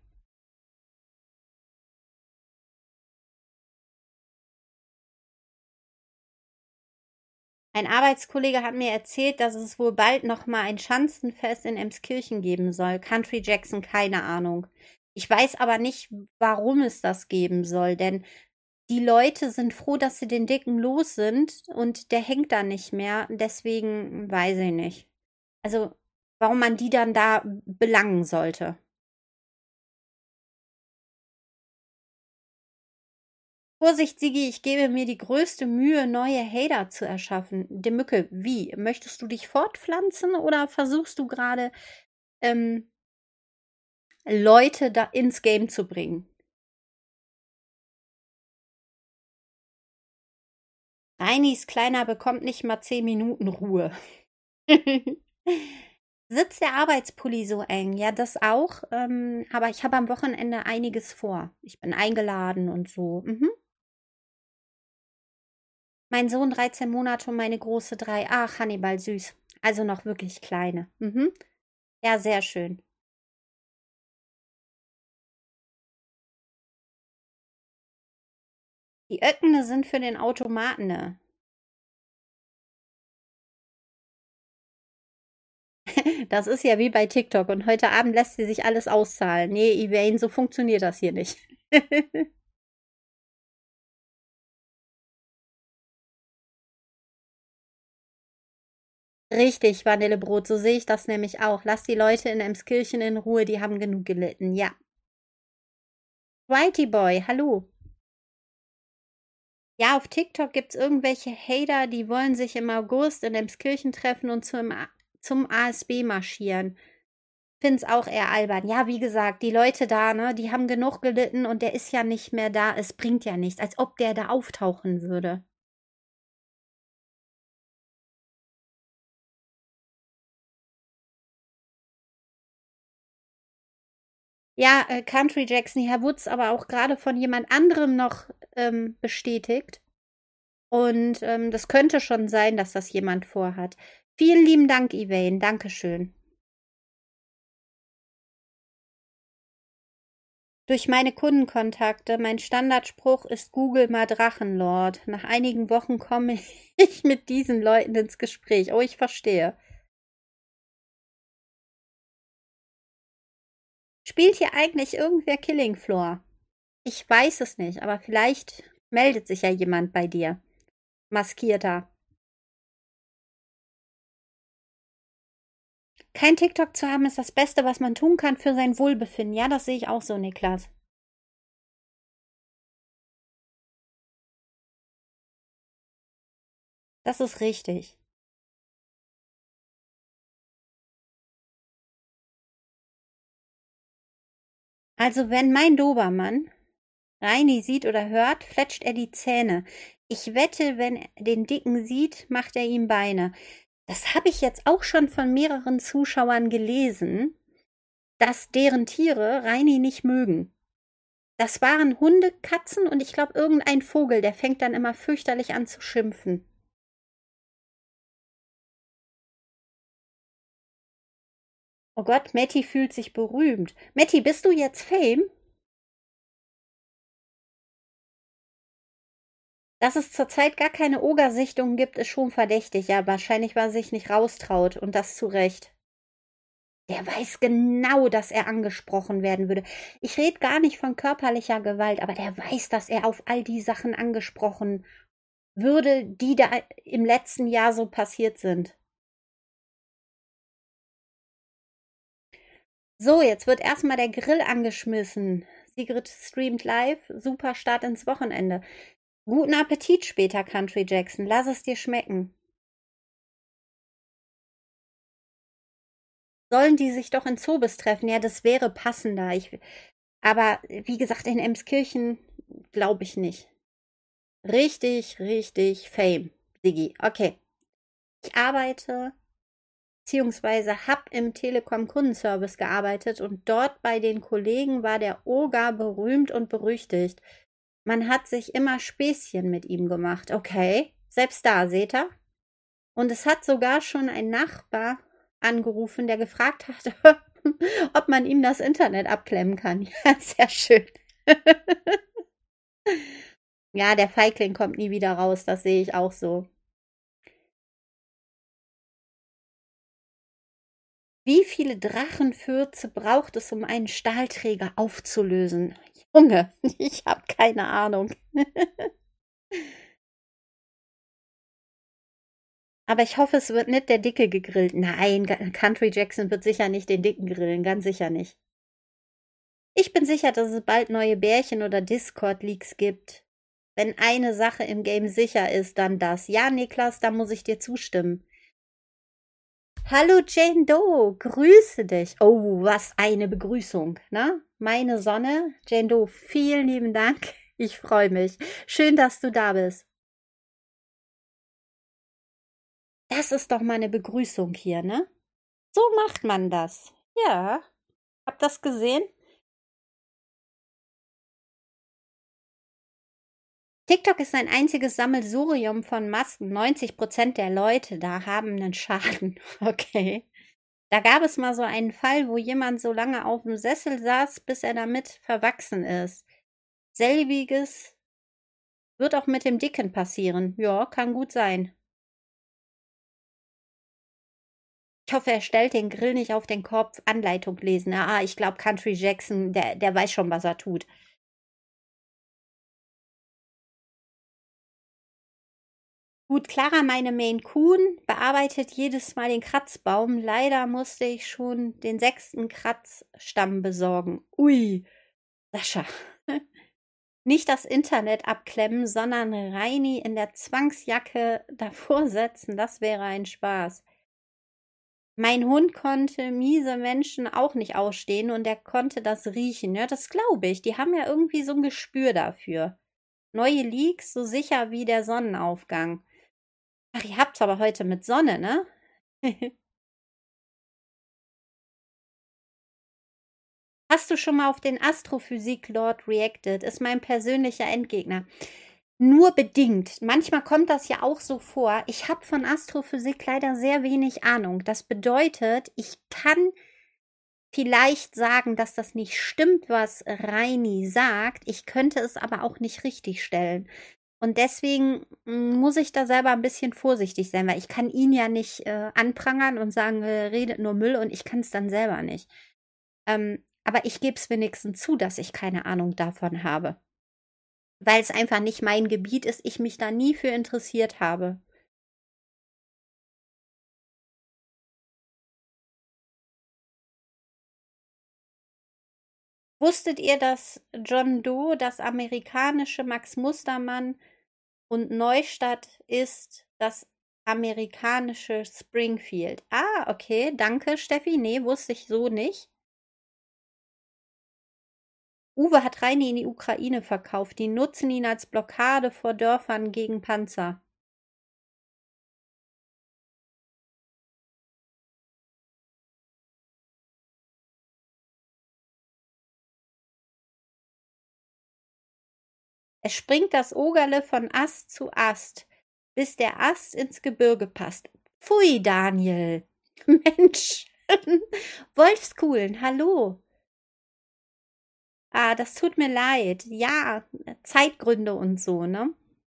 Ein Arbeitskollege hat mir erzählt, dass es wohl bald noch mal ein Schanzenfest in Emskirchen geben soll. Country Jackson, keine Ahnung. Ich weiß aber nicht, warum es das geben soll, denn die Leute sind froh, dass sie den Dicken los sind und der hängt da nicht mehr. Deswegen weiß ich nicht. Also, warum man die dann da belangen sollte. Vorsicht, Sigi, ich gebe mir die größte Mühe, neue Hater zu erschaffen. De Mücke, wie? Möchtest du dich fortpflanzen oder versuchst du gerade ähm, Leute da ins Game zu bringen? Reinis Kleiner bekommt nicht mal zehn Minuten Ruhe. Sitzt der Arbeitspulli so eng? Ja, das auch. Ähm, aber ich habe am Wochenende einiges vor. Ich bin eingeladen und so. Mhm. Mein Sohn dreizehn Monate und meine große drei. Ach, Hannibal süß. Also noch wirklich kleine. Mhm. Ja, sehr schön. Die Öckene sind für den Automaten, ne? Das ist ja wie bei TikTok und heute Abend lässt sie sich alles auszahlen. Nee, Elaine, so funktioniert das hier nicht. Richtig, Vanillebrot, so sehe ich das nämlich auch. Lass die Leute in Emskirchen in Ruhe, die haben genug gelitten. Ja. Righty Boy, hallo. Ja, auf TikTok gibt's irgendwelche Hater, die wollen sich im August in Emskirchen treffen und zum, A- zum A S B marschieren. Find's auch eher albern. Ja, wie gesagt, die Leute da, ne, die haben genug gelitten und der ist ja nicht mehr da. Es bringt ja nichts, als ob der da auftauchen würde. Ja, äh, Country Jackson, Herr Woods, aber auch gerade von jemand anderem noch ähm, bestätigt. Und ähm, das könnte schon sein, dass das jemand vorhat. Vielen lieben Dank, Elaine. Dankeschön. Durch meine Kundenkontakte. Mein Standardspruch ist Google mal Drachenlord. Nach einigen Wochen komme ich mit diesen Leuten ins Gespräch. Oh, ich verstehe. Spielt hier eigentlich irgendwer Killing Floor? Ich weiß es nicht, aber vielleicht meldet sich ja jemand bei dir. Maskierter. Kein TikTok zu haben ist das Beste, was man tun kann für sein Wohlbefinden. Ja, das sehe ich auch so, Niklas. Das ist richtig. Also, wenn mein Dobermann Reini sieht oder hört, fletscht er die Zähne. Ich wette, wenn er den Dicken sieht, macht er ihm Beine. Das habe ich jetzt auch schon von mehreren Zuschauern gelesen. dass deren Tiere Reini nicht mögen. Das waren Hunde, Katzen und ich glaube irgendein Vogel, der fängt dann immer fürchterlich an zu schimpfen. Oh Gott, Matti fühlt sich berühmt. Matti, bist du jetzt Fame? Dass es zurzeit gar keine Oger-Sichtungen gibt, ist schon verdächtig. Ja, wahrscheinlich, weil er sich nicht raustraut und das zu Recht. Der weiß genau, dass er angesprochen werden würde. Ich rede gar nicht von körperlicher Gewalt, aber der weiß, dass er auf all die Sachen angesprochen würde, die da im letzten Jahr so passiert sind. So, jetzt wird erstmal der Grill angeschmissen. Sigrid streamt live. Super Start ins Wochenende. Guten Appetit später, Country Jackson. Lass es dir schmecken. Sollen die sich doch in Zobis treffen? Ja, das wäre passender. Ich, aber wie gesagt, in Emskirchen glaube ich nicht. Richtig, richtig Fame, Sigi. Okay. Ich arbeite, beziehungsweise habe im Telekom-Kundenservice gearbeitet und dort bei den Kollegen war der Oga berühmt und berüchtigt. Man hat sich immer Späßchen mit ihm gemacht. Okay, selbst da, seht ihr? Und es hat sogar schon ein Nachbar angerufen, der gefragt hat, ob man ihm das Internet abklemmen kann. Ja, sehr schön. Ja, der Feigling kommt nie wieder raus, das sehe ich auch so. Wie viele Drachenfürze braucht es, um einen Stahlträger aufzulösen? Junge, ich habe keine Ahnung. Aber ich hoffe, es wird nicht der Dicke gegrillt. Nein, Country Jackson wird sicher nicht den Dicken grillen, ganz sicher nicht. Ich bin sicher, dass es bald neue Bärchen oder Discord-Leaks gibt. Wenn eine Sache im Game sicher ist, dann das. Ja, Niklas, da muss ich dir zustimmen. Hallo Jane Doe, grüße dich. Oh, was eine Begrüßung, ne? Meine Sonne, Jane Doe, vielen lieben Dank. Ich freue mich. Schön, dass du da bist. Das ist doch mal eine Begrüßung hier, ne? So macht man das. Ja, habt das gesehen? TikTok ist ein einziges Sammelsurium von Masken. neunzig Prozent der Leute da haben einen Schaden. Okay. Da gab es mal so einen Fall, wo jemand so lange auf dem Sessel saß, bis er damit verwachsen ist. Selbiges wird auch mit dem Dicken passieren. Ja, kann gut sein. Ich hoffe, er stellt den Grill nicht auf den Kopf. Anleitung lesen. Ah, ich glaube, Country Jackson, der, der weiß schon, was er tut. Gut, Clara, meine Maine Coon, bearbeitet jedes Mal den Kratzbaum. Leider musste ich schon den sechsten Kratzstamm besorgen. Ui, Sascha. Nicht das Internet abklemmen, sondern Reini in der Zwangsjacke davor setzen, das wäre ein Spaß. Mein Hund konnte miese Menschen auch nicht ausstehen und er konnte das riechen. Ja, das glaube ich. Die haben ja irgendwie so ein Gespür dafür. Neue Leaks, so sicher wie der Sonnenaufgang. Ach, ihr habt's aber heute mit Sonne, ne? Hast du schon mal auf den Astrophysik-Lord reacted? Ist mein persönlicher Endgegner. Nur bedingt. Manchmal kommt das ja auch so vor. Ich habe von Astrophysik leider sehr wenig Ahnung. Das bedeutet, ich kann vielleicht sagen, dass das nicht stimmt, was Reini sagt. Ich könnte es aber auch nicht richtig stellen. Und deswegen mm, muss ich da selber ein bisschen vorsichtig sein, weil ich kann ihn ja nicht äh, anprangern und sagen, äh, redet nur Müll und ich kann es dann selber nicht. Ähm, aber ich gebe es wenigstens zu, dass ich keine Ahnung davon habe. Weil es einfach nicht mein Gebiet ist, ich mich da nie für interessiert habe. Wusstet ihr, dass John Doe das amerikanische Max Mustermann und Neustadt ist das amerikanische Springfield? Ah, okay, danke, Steffi. Nee, wusste ich so nicht. Uwe hat Reini in die Ukraine verkauft. Die nutzen ihn als Blockade vor Dörfern gegen Panzer. Es springt das Ogerle von Ast zu Ast, bis der Ast ins Gebirge passt. Pfui, Daniel. Mensch. Wolfskuhlen, hallo. Ah, das tut mir leid. Ja, Zeitgründe und so, ne?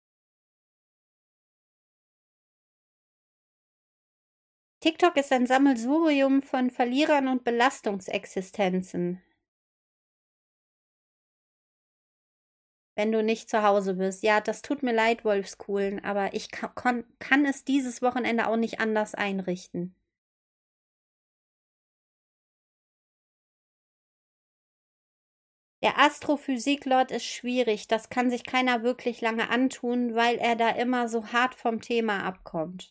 TikTok ist ein Sammelsurium von Verlierern und Belastungsexistenzen. Wenn du nicht zu Hause bist. Ja, das tut mir leid, Wolfskuhlen, aber ich kann, kann es dieses Wochenende auch nicht anders einrichten. Der Astrophysiklord ist schwierig. Das kann sich keiner wirklich lange antun, weil er da immer so hart vom Thema abkommt.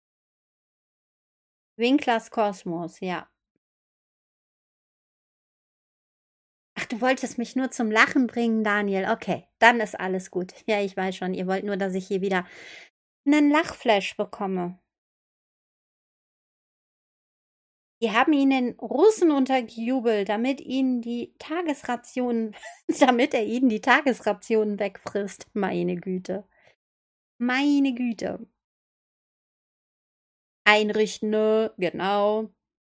Winklers Kosmos, ja. Ach, du wolltest mich nur zum Lachen bringen, Daniel. Okay, dann ist alles gut. Ja, ich weiß schon. Ihr wollt nur, dass ich hier wieder einen Lachflash bekomme. Die haben ihn den Russen untergejubelt, damit ihnen die Tagesrationen, damit er ihnen die Tagesrationen wegfrisst. Meine Güte. Meine Güte. Einrichten, ne? Genau.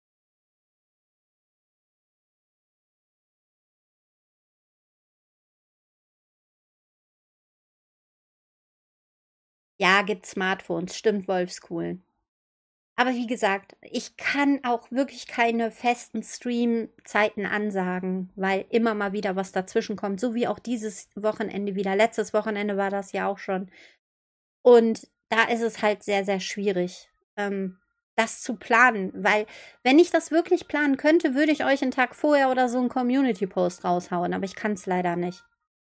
Ja, gibt Smartphones, stimmt, Wolfskuhlen. Aber wie gesagt, ich kann auch wirklich keine festen Streamzeiten ansagen, weil immer mal wieder was dazwischen kommt, so wie auch dieses Wochenende wieder. Letztes Wochenende war das ja auch schon. Und da ist es halt sehr, sehr schwierig, ähm, das zu planen, weil wenn ich das wirklich planen könnte, würde ich euch einen Tag vorher oder so einen Community-Post raushauen, aber ich kann es leider nicht.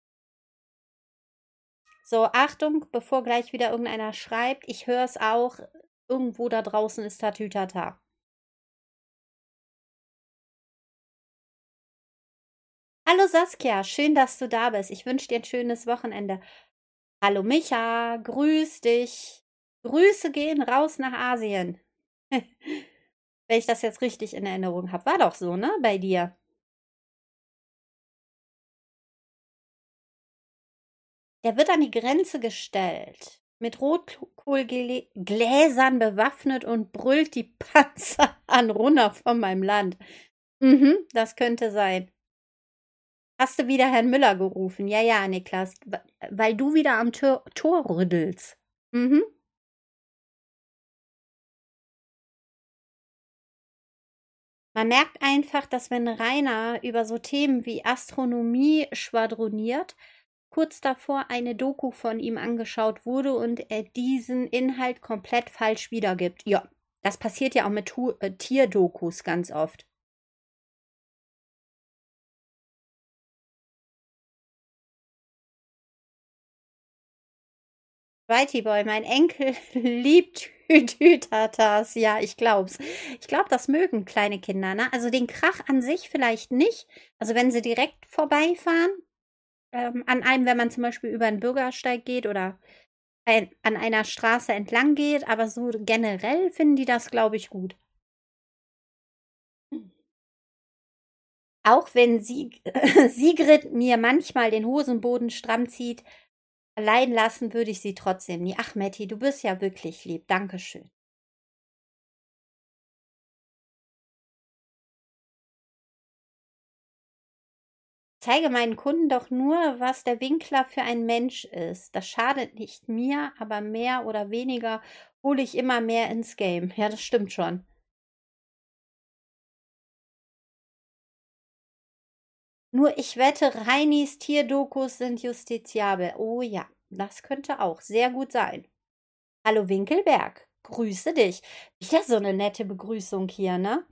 So, Achtung, bevor gleich wieder irgendeiner schreibt, ich höre es auch, irgendwo da draußen ist Tatütata. Hallo Saskia, schön, dass du da bist. Ich wünsche dir ein schönes Wochenende. Hallo Micha, grüß dich. Grüße gehen raus nach Asien. Wenn ich das jetzt richtig in Erinnerung habe. War doch so, ne? Bei dir. Der wird an die Grenze gestellt, mit Rotkohlgläsern bewaffnet und brüllt die Panzer an runter von meinem Land. Mhm, das könnte sein. Hast du wieder Herrn Müller gerufen? Ja, ja, Niklas, weil du wieder am Tor, Tor rüttelst. Mhm. Man merkt einfach, dass wenn Rainer über so Themen wie Astronomie schwadroniert, kurz davor eine Doku von ihm angeschaut wurde und er diesen Inhalt komplett falsch wiedergibt. Ja, das passiert ja auch mit Tu äh, Tierdokus ganz oft. Righty Boy, mein Enkel liebt Hütatatas. Ja, ich glaub's. Ich glaube, das mögen kleine Kinder, ne? Also den Krach an sich vielleicht nicht. Also wenn sie direkt vorbeifahren, ähm, an einem, wenn man zum Beispiel über einen Bürgersteig geht oder ein, an einer Straße entlang geht, aber so generell finden die das, glaube ich, gut. Auch wenn Sieg Sigrid mir manchmal den Hosenboden stramm zieht, allein lassen würde ich sie trotzdem nie. Ach, Matti, du bist ja wirklich lieb. Dankeschön. Zeige meinen Kunden doch nur, was der Winkler für ein Mensch ist. Das schadet nicht mir, aber mehr oder weniger hole ich immer mehr ins Game. Ja, das stimmt schon. Nur ich wette, Reinis Tierdokus sind justiziabel. Oh ja, das könnte auch sehr gut sein. Hallo Winkelberg, grüße dich. Wieder so eine nette Begrüßung hier, ne?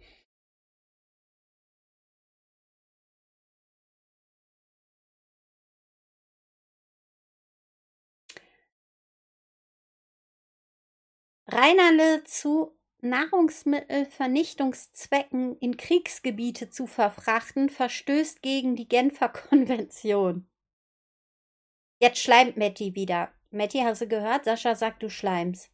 Reinerle zu Nahrungsmittelvernichtungszwecken in Kriegsgebiete zu verfrachten, verstößt gegen die Genfer Konvention. Jetzt schleimt Matti wieder. Matti, hast du gehört? Sascha sagt, du schleimst.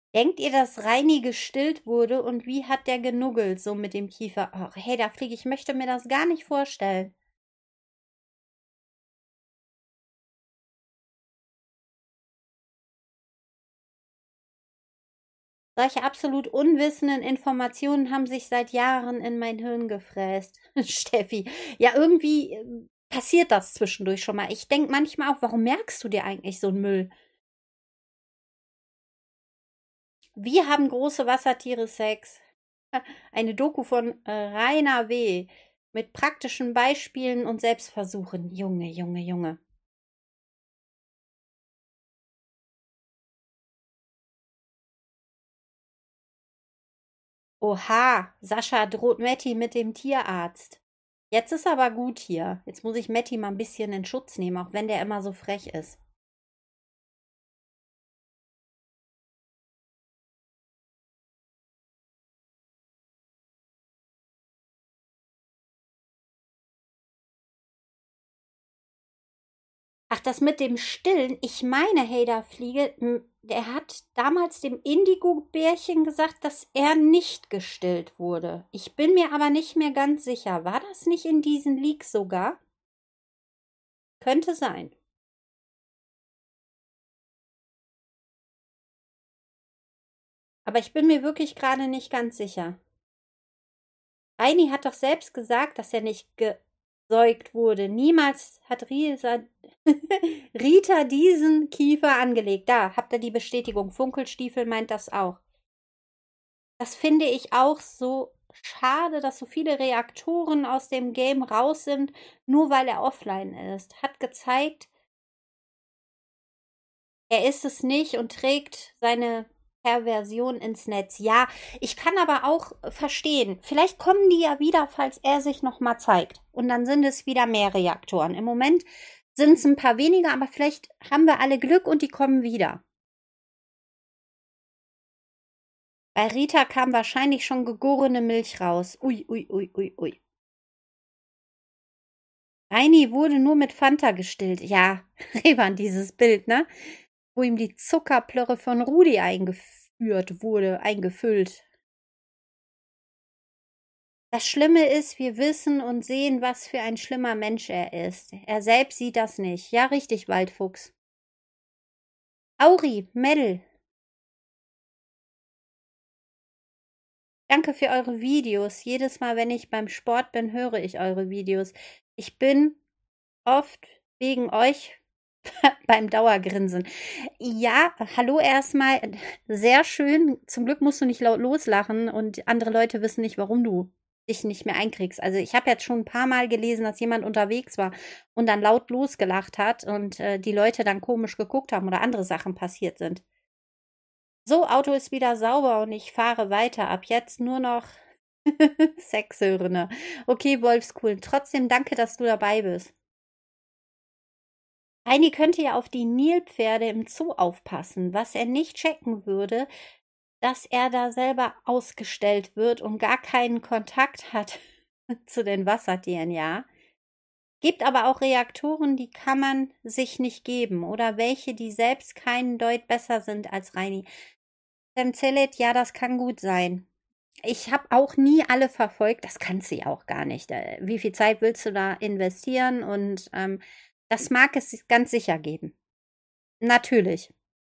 Denkt ihr, dass Reini gestillt wurde und wie hat der genuggelt, so mit dem Kiefer? Ach, hey, da fliege ich, möchte mir das gar nicht vorstellen. Solche absolut unwissenden Informationen haben sich seit Jahren in mein Hirn gefräst. Steffi, ja, irgendwie ähm, passiert das zwischendurch schon mal. Ich denke manchmal auch, warum merkst du dir eigentlich so einen Müll? Wie haben große Wassertiere Sex? Eine Doku von äh, Rainer W. mit praktischen Beispielen und Selbstversuchen. Junge, Junge, Junge. Oha, Sascha droht Matti mit dem Tierarzt. Jetzt ist aber gut hier. Jetzt muss ich Matti mal ein bisschen in Schutz nehmen, auch wenn der immer so frech ist. Ach, das mit dem Stillen. Ich meine, Hader-Fliege, m, der hat damals dem Indigo-Bärchen gesagt, dass er nicht gestillt wurde. Ich bin mir aber nicht mehr ganz sicher. War das nicht in diesen Leaks sogar? Könnte sein. Aber ich bin mir wirklich gerade nicht ganz sicher. Reini hat doch selbst gesagt, dass er nicht gesäugt wurde. Niemals hat Risa, Rita diesen Kiefer angelegt. Da habt ihr die Bestätigung. Funkelstiefel meint das auch. Das finde ich auch so schade, dass so viele Reaktoren aus dem Game raus sind, nur weil er offline ist. Hat gezeigt, er ist es nicht und trägt seine Perversion ins Netz. Ja, ich kann aber auch verstehen, vielleicht kommen die ja wieder, falls er sich nochmal zeigt. Und dann sind es wieder mehr Reaktoren. Im Moment sind es ein paar weniger, aber vielleicht haben wir alle Glück und die kommen wieder. Bei Rita kam wahrscheinlich schon gegorene Milch raus. Ui, ui, ui, ui, ui. Reini wurde nur mit Fanta gestillt. Ja, Revan, dieses Bild, ne? Wo ihm die Zuckerplörre von Rudi eingeführt wurde, eingefüllt. Das Schlimme ist, wir wissen und sehen, was für ein schlimmer Mensch er ist. Er selbst sieht das nicht. Ja, richtig, Waldfuchs. Auri, Mel, danke für eure Videos. Jedes Mal, wenn ich beim Sport bin, höre ich eure Videos. Ich bin oft wegen euch beim Dauergrinsen. Ja, hallo erstmal. Sehr schön. Zum Glück musst du nicht laut loslachen und andere Leute wissen nicht, warum du dich nicht mehr einkriegst. Also ich habe jetzt schon ein paar Mal gelesen, dass jemand unterwegs war und dann laut losgelacht hat und äh, die Leute dann komisch geguckt haben oder andere Sachen passiert sind. So, Auto ist wieder sauber und ich fahre weiter. Ab jetzt nur noch Sexhörende. Okay, Wolfskuhl. Trotzdem danke, dass du dabei bist. Heini könnte ja auf die Nilpferde im Zoo aufpassen. Was er nicht checken würde, dass er da selber ausgestellt wird und gar keinen Kontakt hat zu den Wassertieren, ja. Gibt aber auch Reaktoren, die kann man sich nicht geben oder welche, die selbst keinen Deut besser sind als Reini. Temzelit, ja, das kann gut sein. Ich habe auch nie alle verfolgt, das kannst du ja auch gar nicht. Äh, Wie viel Zeit willst du da investieren? Und ähm, das mag es ganz sicher geben. Natürlich.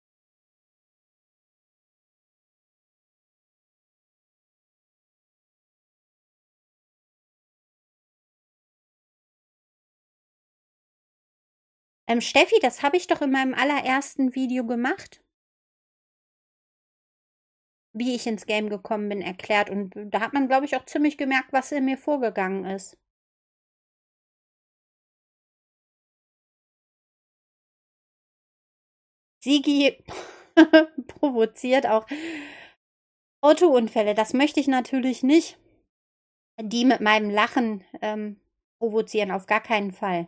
Ähm, Steffi, das habe ich doch in meinem allerersten Video gemacht, wie ich ins Game gekommen bin, erklärt. Und da hat man, glaube ich, auch ziemlich gemerkt, was in mir vorgegangen ist. Sigi provoziert auch Autounfälle. Das möchte ich natürlich nicht. Die mit meinem Lachen ähm, provozieren, auf gar keinen Fall.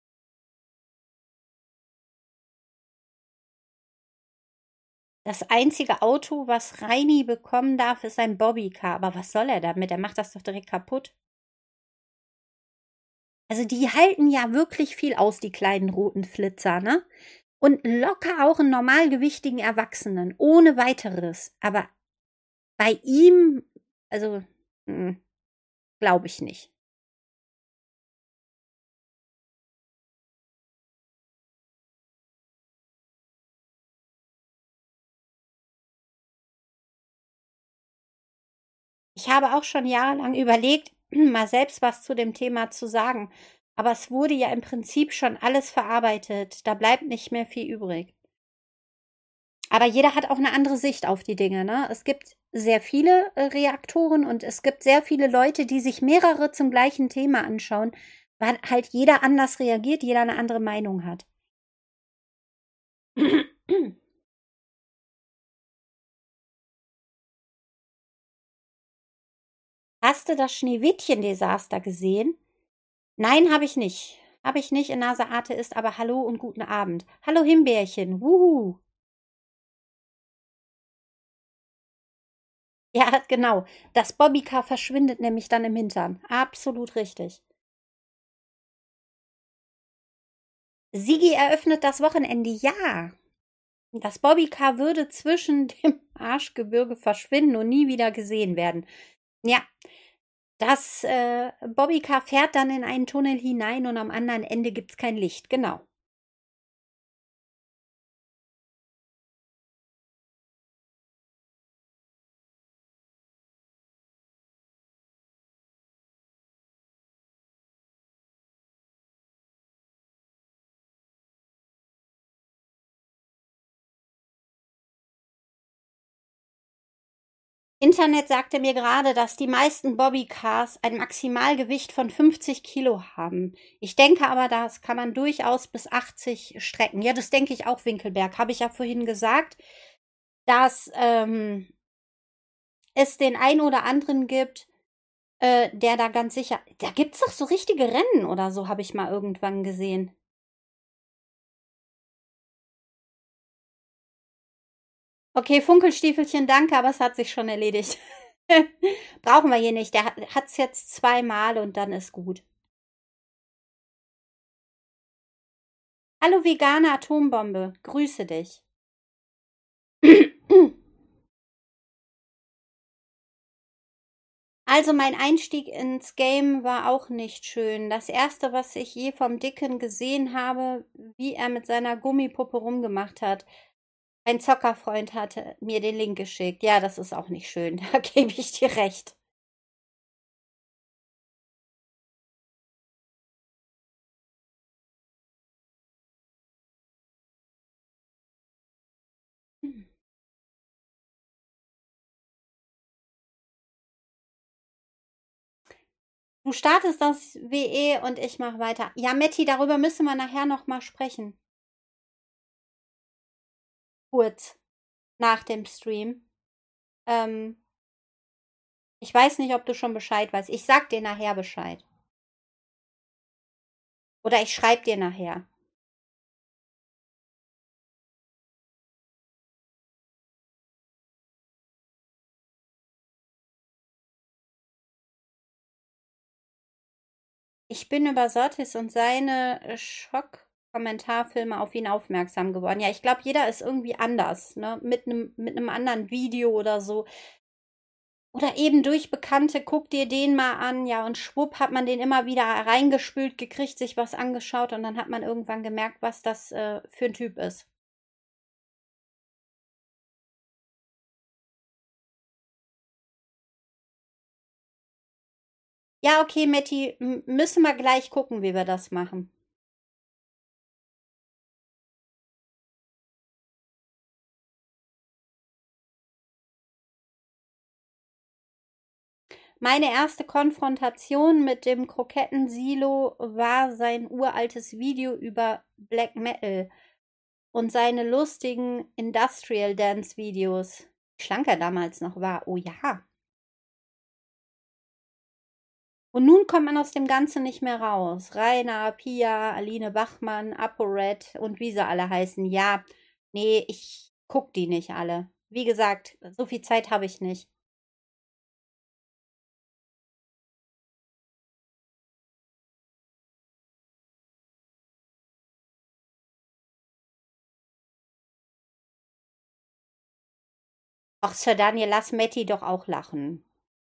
Das einzige Auto, was Reini bekommen darf, ist ein Bobbycar. Aber was soll er damit? Er macht das doch direkt kaputt. Also die halten ja wirklich viel aus, die kleinen roten Flitzer, ne? Und locker auch einen normalgewichtigen Erwachsenen, ohne Weiteres. Aber bei ihm, also, hm, glaube ich nicht. Ich habe auch schon jahrelang überlegt, mal selbst was zu dem Thema zu sagen. Aber es wurde ja im Prinzip schon alles verarbeitet. Da bleibt nicht mehr viel übrig. Aber jeder hat auch eine andere Sicht auf die Dinge, ne? Es gibt sehr viele äh, Reaktoren und es gibt sehr viele Leute, die sich mehrere zum gleichen Thema anschauen, weil halt jeder anders reagiert, jeder eine andere Meinung hat. Hast du das Schneewittchen-Desaster gesehen? Nein, habe ich nicht. Habe ich nicht. In Nase Arte ist aber Hallo und guten Abend. Hallo Himbeerchen. Wuhu. Ja, genau. Das Bobbycar verschwindet nämlich dann im Hintern. Absolut richtig. Sigi eröffnet das Wochenende. Ja. Das Bobbycar würde zwischen dem Arschgebirge verschwinden und nie wieder gesehen werden. Ja, das äh, Bobbycar fährt dann in einen Tunnel hinein und am anderen Ende gibt es kein Licht. Genau. Internet sagte mir gerade, dass die meisten Bobbycars ein Maximalgewicht von fünfzig Kilo haben. Ich denke aber, das kann man durchaus bis achtzig strecken. Ja, das denke ich auch, Winkelberg. Habe ich ja vorhin gesagt, dass ähm, es den einen oder anderen gibt, äh, der da ganz sicher. Da gibt es doch so richtige Rennen oder so, habe ich mal irgendwann gesehen. Okay, Funkelstiefelchen, danke, aber es hat sich schon erledigt. Brauchen wir hier nicht. Der hat es jetzt zweimal und dann ist gut. Hallo vegane Atombombe, grüße dich. Also mein Einstieg ins Game war auch nicht schön. Das erste, was ich je vom Dicken gesehen habe, wie er mit seiner Gummipuppe rumgemacht hat. Ein Zockerfreund hatte mir den Link geschickt. Ja, das ist auch nicht schön. Da gebe ich dir recht. Du startest das W E und ich mache weiter. Ja, Metti, darüber müssen wir nachher noch mal sprechen. Kurz nach dem Stream. Ähm, ich weiß nicht, ob du schon Bescheid weißt. Ich sag dir nachher Bescheid. Oder ich schreib dir nachher. Ich bin über Sotis und seine äh, Schock-Kommentarfilme auf ihn aufmerksam geworden. Ja, ich glaube, jeder ist irgendwie anders, ne? Mit einem mit einem anderen Video oder so. Oder eben durch Bekannte, guck dir den mal an, ja, und schwupp hat man den immer wieder reingespült gekriegt, sich was angeschaut und dann hat man irgendwann gemerkt, was das äh, für ein Typ ist. Ja, okay, Matti, m- müssen wir gleich gucken, wie wir das machen. Meine erste Konfrontation mit dem Krokettensilo war sein uraltes Video über Black Metal und seine lustigen Industrial Dance Videos. Wie schlank er damals noch war. Oh ja. Und nun kommt man aus dem Ganzen nicht mehr raus. Rainer, Pia, Aline Bachmann, ApoRed und wie sie alle heißen. Ja, nee, ich guck die nicht alle. Wie gesagt, so viel Zeit habe ich nicht. Ach, Sir Daniel, lass Matti doch auch lachen.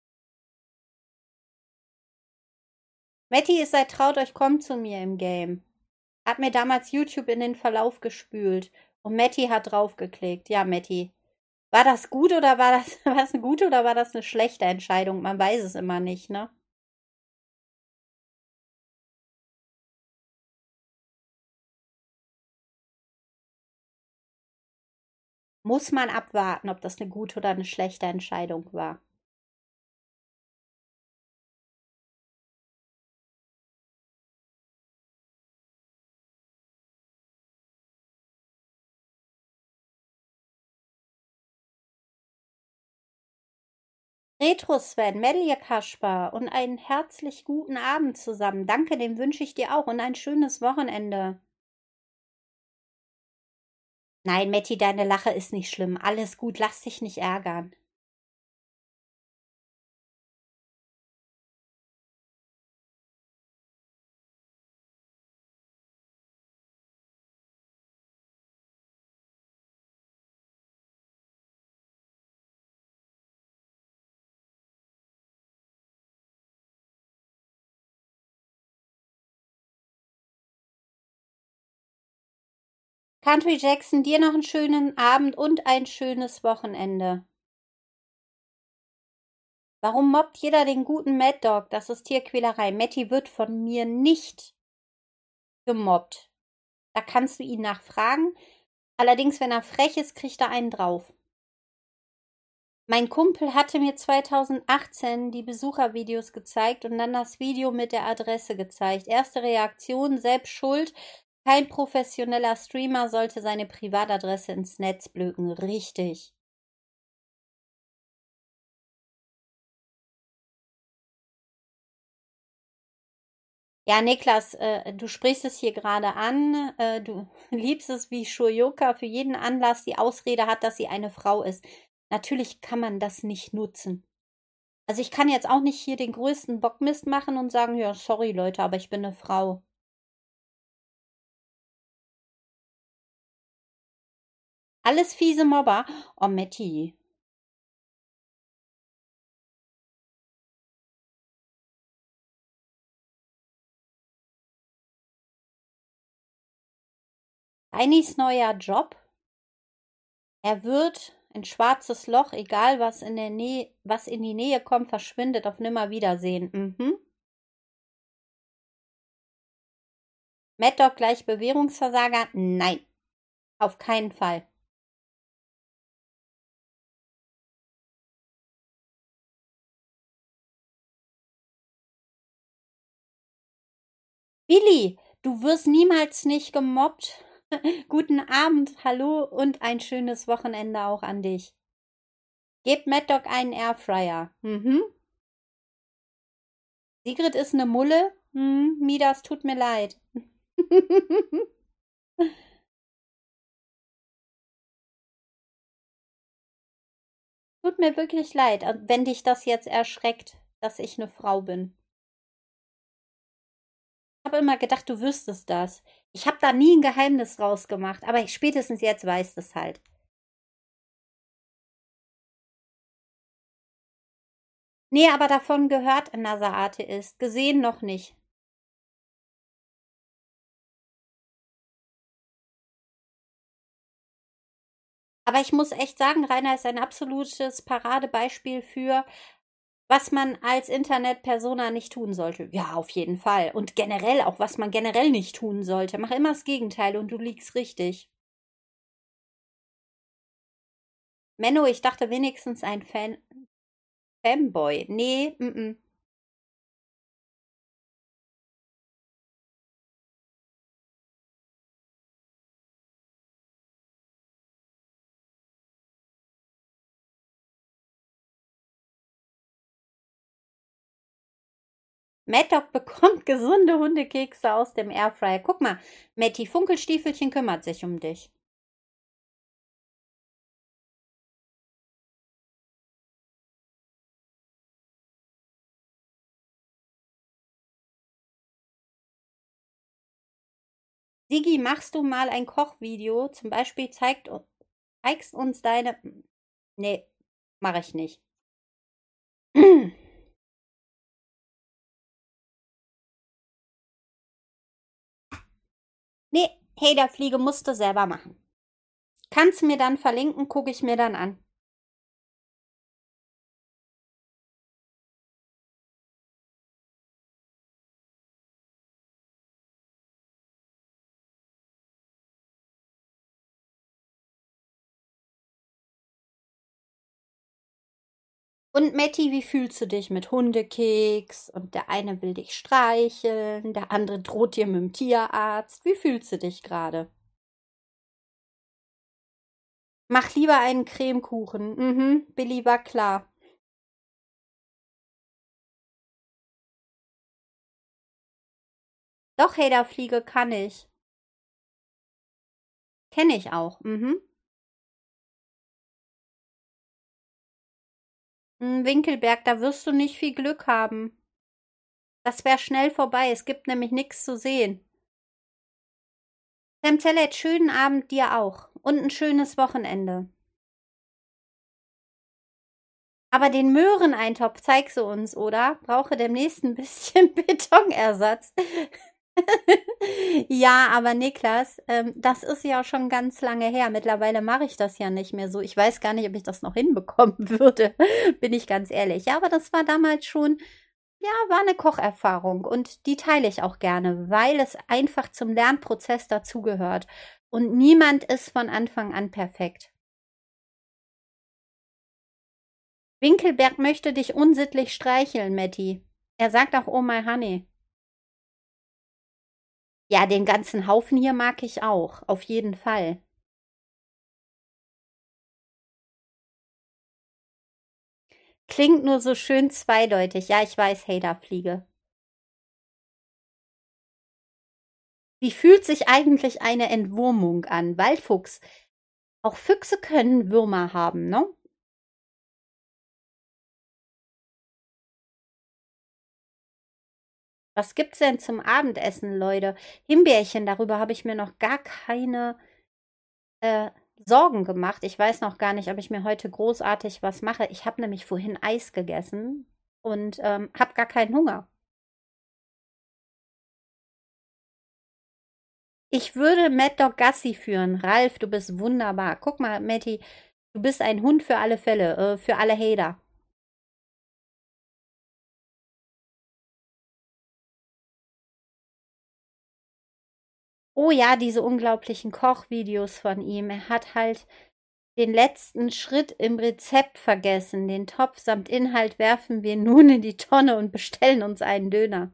Matti ist seit Traut euch kommt zu mir im Game. Hat mir damals YouTube in den Verlauf gespült. Und Matti hat draufgeklickt. Ja, Matti. War das gut oder war das, war das eine gute oder war das eine schlechte Entscheidung? Man weiß es immer nicht, ne? Muss man abwarten, ob das eine gute oder eine schlechte Entscheidung war. Retro Sven, Melje Kaspar und einen herzlich guten Abend zusammen. Danke, den wünsche ich dir auch und ein schönes Wochenende. Nein, Matti, deine Lache ist nicht schlimm. Alles gut, lass dich nicht ärgern. Country Jackson, dir noch einen schönen Abend und ein schönes Wochenende. Warum mobbt jeder den guten Mad Dog? Das ist Tierquälerei. Matti wird von mir nicht gemobbt. Da kannst du ihn nachfragen. Allerdings, wenn er frech ist, kriegt er einen drauf. Mein Kumpel hatte mir zweitausendachtzehn die Besuchervideos gezeigt und dann das Video mit der Adresse gezeigt. Erste Reaktion, selbst schuld. Kein professioneller Streamer sollte seine Privatadresse ins Netz blöken. Richtig. Ja, Niklas, äh, du sprichst es hier gerade an. Äh, du liebst es wie Schurjoka für jeden Anlass die Ausrede hat, dass sie eine Frau ist. Natürlich kann man das nicht nutzen. Also ich kann jetzt auch nicht hier den größten Bockmist machen und sagen, ja, sorry Leute, aber ich bin eine Frau. Alles fiese Mobber. Oh, Matti. Heinis neuer Job. Er wird ein schwarzes Loch, egal was in der Nähe, was in die Nähe kommt, verschwindet auf Nimmerwiedersehen. Mhm. Mad Dog gleich Bewährungsversager? Nein, auf keinen Fall. Billy, du wirst niemals nicht gemobbt. Guten Abend, hallo und ein schönes Wochenende auch an dich. Gebt Mad Dog einen Airfryer. Mhm. Sigrid ist eine Mulle. Hm, Midas, tut mir leid. Tut mir wirklich leid, wenn dich das jetzt erschreckt, dass ich eine Frau bin. Ich habe immer gedacht, du wüsstest das. Ich habe da nie ein Geheimnis draus gemacht, aber ich, spätestens jetzt weißt es halt. Nee, aber davon gehört Another Atheist. Gesehen noch nicht. Aber ich muss echt sagen, Rainer ist ein absolutes Paradebeispiel für, was man als Internetpersona nicht tun sollte. Ja, auf jeden Fall. Und generell auch, was man generell nicht tun sollte. Mach immer das Gegenteil und du liegst richtig. Menno, ich dachte wenigstens ein Fan Fanboy. Nee, mm, mm. Mad Dog bekommt gesunde Hundekekse aus dem Airfryer. Guck mal, Matti Funkelstiefelchen kümmert sich um dich. Sigi, machst du mal ein Kochvideo? Zum Beispiel zeigt, zeigst uns deine. Nee, Mache ich nicht. Nee, Haterfliege musst du selber machen. Kannst mir dann verlinken, gucke ich mir dann an. Und Matti, wie fühlst du dich mit Hundekeks? Und der eine will dich streicheln, der andere droht dir mit dem Tierarzt. Wie fühlst du dich gerade? Mach lieber einen Cremekuchen. Mhm, Billy war klar. Doch, Haterfliege kann ich. Kenne ich auch. Mhm. Hm, Winkelberg, da wirst du nicht viel Glück haben. Das wäre schnell vorbei. Es gibt nämlich nichts zu sehen. Sam Zellet, schönen Abend dir auch. Und ein schönes Wochenende. Aber den Möhreneintopf zeigst du uns, oder? Brauche demnächst ein bisschen Betonersatz. Ja, aber Niklas, ähm, das ist ja schon ganz lange her. Mittlerweile mache ich das ja nicht mehr so. Ich weiß gar nicht, ob ich das noch hinbekommen würde, bin ich ganz ehrlich. Ja, aber das war damals schon, ja, war eine Kocherfahrung und die teile ich auch gerne, weil es einfach zum Lernprozess dazugehört. Und niemand ist von Anfang an perfekt. Winkelberg möchte dich unsittlich streicheln, Matti. Er sagt auch Oh my honey. Ja, den ganzen Haufen hier mag ich auch, auf jeden Fall. Klingt nur so schön zweideutig. Ja, ich weiß, Haterfliege. Wie fühlt sich eigentlich eine Entwurmung an? Waldfuchs. Auch Füchse können Würmer haben, ne? Was gibt's denn zum Abendessen, Leute? Himbeerchen, darüber habe ich mir noch gar keine äh, Sorgen gemacht. Ich weiß noch gar nicht, ob ich mir heute großartig was mache. Ich habe nämlich vorhin Eis gegessen und ähm, habe gar keinen Hunger. Ich würde Mad Dog Gassi führen. Ralf, du bist wunderbar. Guck mal, Matti, du bist ein Hund für alle Fälle, äh, für alle Hater. Oh ja, diese unglaublichen Kochvideos von ihm. Er hat halt den letzten Schritt im Rezept vergessen. Den Topf samt Inhalt werfen wir nun in die Tonne und bestellen uns einen Döner.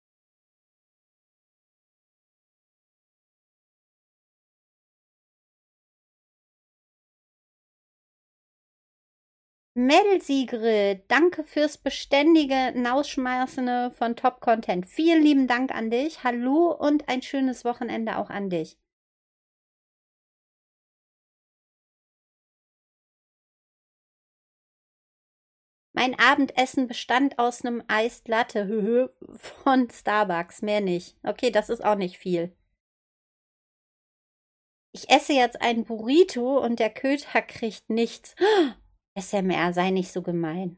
Mel Sigrid, danke fürs beständige Nausschmeißende von Top Content. Vielen lieben Dank an dich. Hallo und ein schönes Wochenende auch an dich. Mein Abendessen bestand aus einem Iced Latte höhö, von Starbucks, mehr nicht. Okay, das ist auch nicht viel. Ich esse jetzt einen Burrito und der Köter kriegt nichts. S M R, sei nicht so gemein.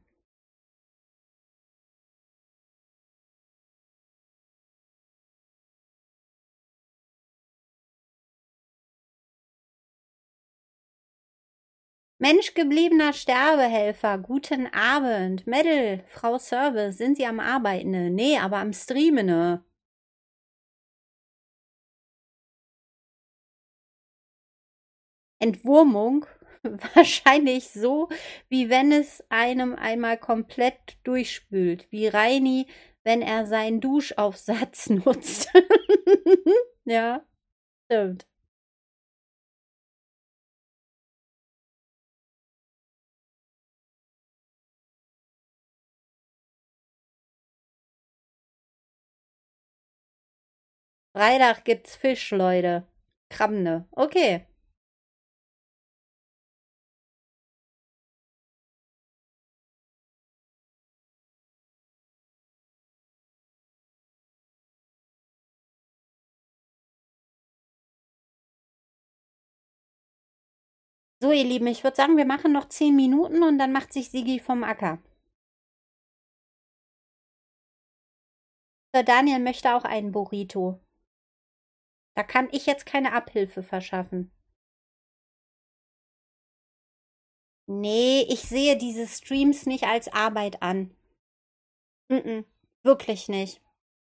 Menschgebliebener Sterbehelfer, guten Abend. Mädel, Frau Service, sind Sie am Arbeiten? Ne? Nee, aber am Streamen. Ne? Entwurmung? Wahrscheinlich so, wie wenn es einem einmal komplett durchspült. Wie Reini, wenn er seinen Duschaufsatz nutzt. Ja, stimmt. Freitag gibt's Fisch, Leute. Krabbe. Okay. So, ihr Lieben, ich würde sagen, wir machen noch zehn Minuten und dann macht sich Sigi vom Acker. Der Daniel möchte auch einen Burrito. Da kann ich jetzt keine Abhilfe verschaffen. Nee, ich sehe diese Streams nicht als Arbeit an. Mm-mm, wirklich nicht.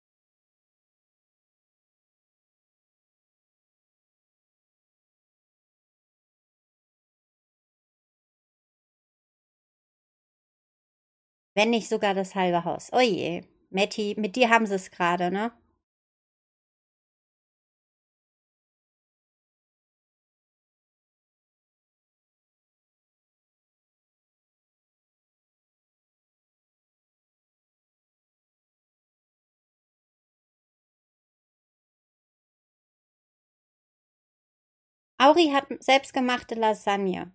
Wenn nicht sogar das halbe Haus. Oje, Matti, mit dir haben sie es gerade, ne? Auri hat selbstgemachte Lasagne.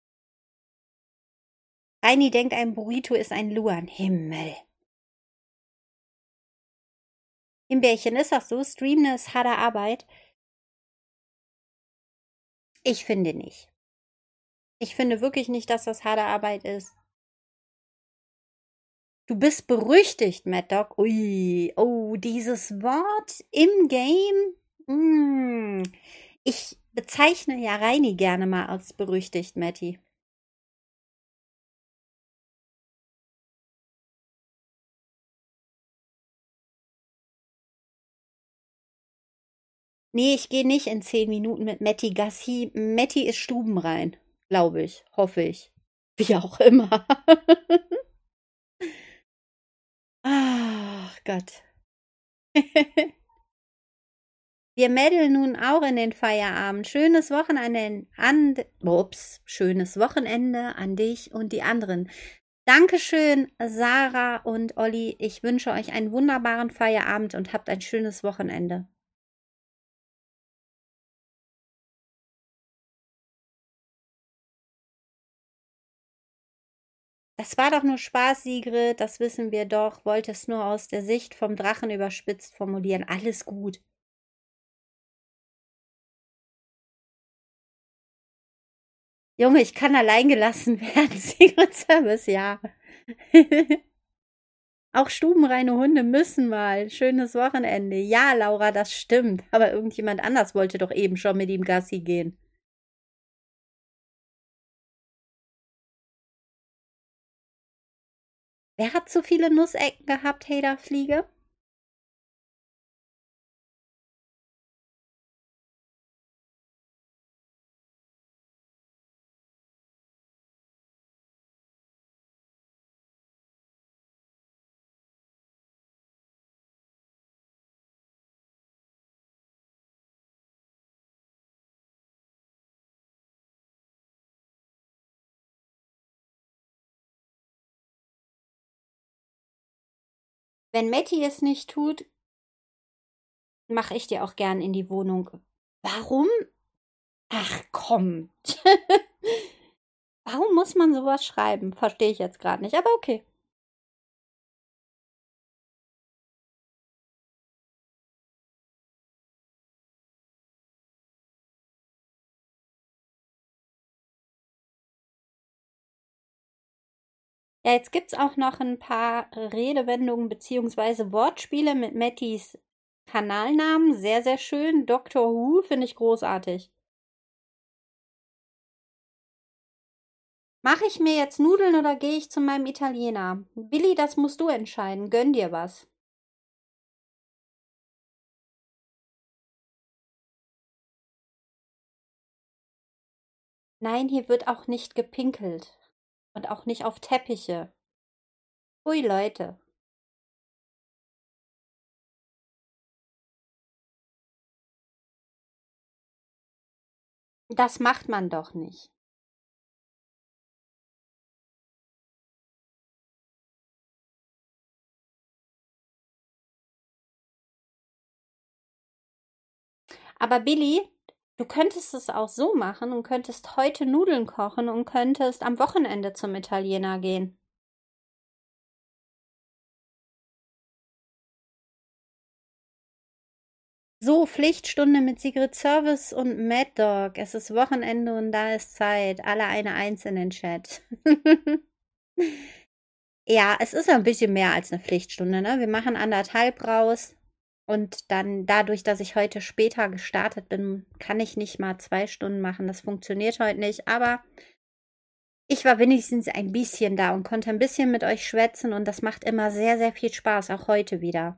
Reini denkt, ein Burrito ist ein Luan. Himmel. Himbeerchen, ist das so? Streamen ist harte Arbeit. Ich finde nicht. Ich finde wirklich nicht, dass das harte Arbeit ist. Du bist berüchtigt, Mad Dog. Ui, oh, dieses Wort im Game. Mm. Ich bezeichne ja Reini gerne mal als berüchtigt, Matti. Nee, ich gehe nicht in zehn Minuten mit Matti Gassi. Matti ist stubenrein, glaube ich, hoffe ich. Wie auch immer. Ach Gott. Wir mädeln nun auch in den Feierabend. Schönes Wochenende an, ups, schönes Wochenende an dich und die anderen. Dankeschön, Sarah und Olli. Ich wünsche euch einen wunderbaren Feierabend und habt ein schönes Wochenende. Das war doch nur Spaß, Sigrid, das wissen wir doch. Wollte es nur aus der Sicht vom Drachen überspitzt formulieren. Alles gut. Junge, ich kann allein gelassen werden. Secret Service, ja. Auch stubenreine Hunde müssen mal. Schönes Wochenende. Ja, Laura, das stimmt. Aber irgendjemand anders wollte doch eben schon mit ihm Gassi gehen. Wer hat so viele Nussecken gehabt, Haterfliege? Wenn Matti es nicht tut, mache ich dir auch gern in die Wohnung. Warum? Ach komm. Warum muss man sowas schreiben? Verstehe ich jetzt gerade nicht, aber okay. Ja, jetzt gibt's auch noch ein paar Redewendungen beziehungsweise Wortspiele mit Mattis Kanalnamen. Sehr, sehr schön. Doctor Who finde ich großartig. Mache ich mir jetzt Nudeln oder gehe ich zu meinem Italiener? Billy, das musst du entscheiden. Gönn dir was. Nein, hier wird auch nicht gepinkelt. Und auch nicht auf Teppiche. Ui, Leute. Das macht man doch nicht. Aber Billy, du könntest es auch so machen und könntest heute Nudeln kochen und könntest am Wochenende zum Italiener gehen. So, Pflichtstunde mit Secret Service und Mad Dog. Es ist Wochenende und da ist Zeit. Alle eine Eins in den Chat. Ja, es ist ein bisschen mehr als eine Pflichtstunde, ne? Wir machen anderthalb raus und dann dadurch, dass ich heute später gestartet bin, kann ich nicht mal zwei Stunden machen. Das funktioniert heute nicht, aber ich war wenigstens ein bisschen da und konnte ein bisschen mit euch schwätzen und das macht immer sehr, sehr viel Spaß, auch heute wieder.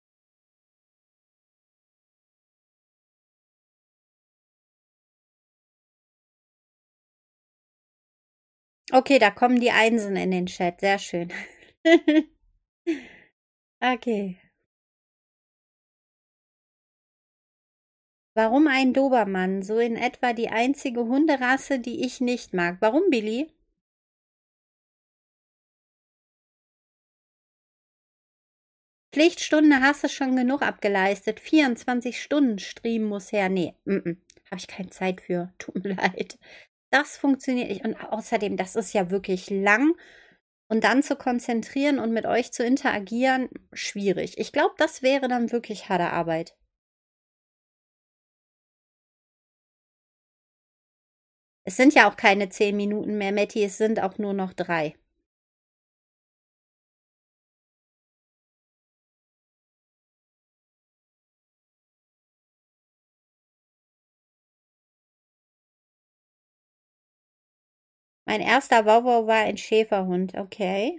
Okay, da kommen die Einsen in den Chat. Sehr schön. Okay. Warum ein Dobermann? So in etwa die einzige Hunderasse, die ich nicht mag. Warum, Billy? Pflichtstunde hast du schon genug abgeleistet. vierundzwanzig Stunden Stream muss her. Nee, mm -mm, habe ich keine Zeit für. Tut mir leid. Das funktioniert nicht. Und außerdem, das ist ja wirklich lang. Und dann zu konzentrieren und mit euch zu interagieren, schwierig. Ich glaube, das wäre dann wirklich harte Arbeit. Es sind ja auch keine zehn Minuten mehr, Matti, es sind auch nur noch drei. Mein erster Wauwau war ein Schäferhund, okay.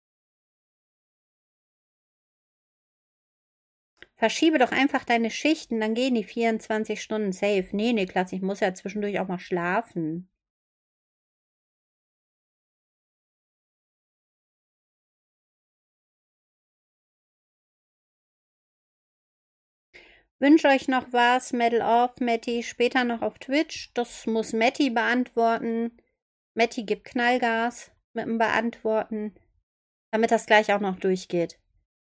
Verschiebe doch einfach deine Schichten, dann gehen die vierundzwanzig Stunden safe. Nee, Niklas, ich muss ja zwischendurch auch mal schlafen. Wünsche euch noch was, Medal of, Matti, später noch auf Twitch. Das muss Matti beantworten. Matti gibt Knallgas mit dem Beantworten, damit das gleich auch noch durchgeht.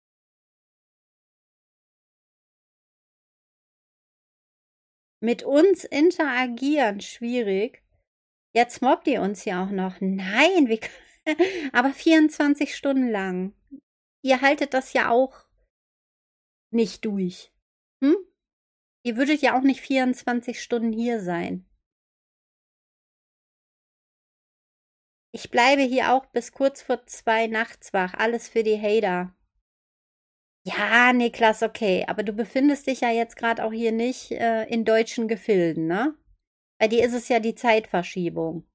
Mit uns interagieren, schwierig. Jetzt mobbt ihr uns ja auch noch. Nein, wie, aber vierundzwanzig Stunden lang. Ihr haltet das ja auch nicht durch. Hm? Ihr würdet ja auch nicht vierundzwanzig Stunden hier sein. Ich bleibe hier auch bis kurz vor zwei nachts wach. Alles für die Hater. Ja, Niklas, okay. Aber du befindest dich ja jetzt gerade auch hier nicht äh, in deutschen Gefilden, ne? Bei dir ist es ja die Zeitverschiebung.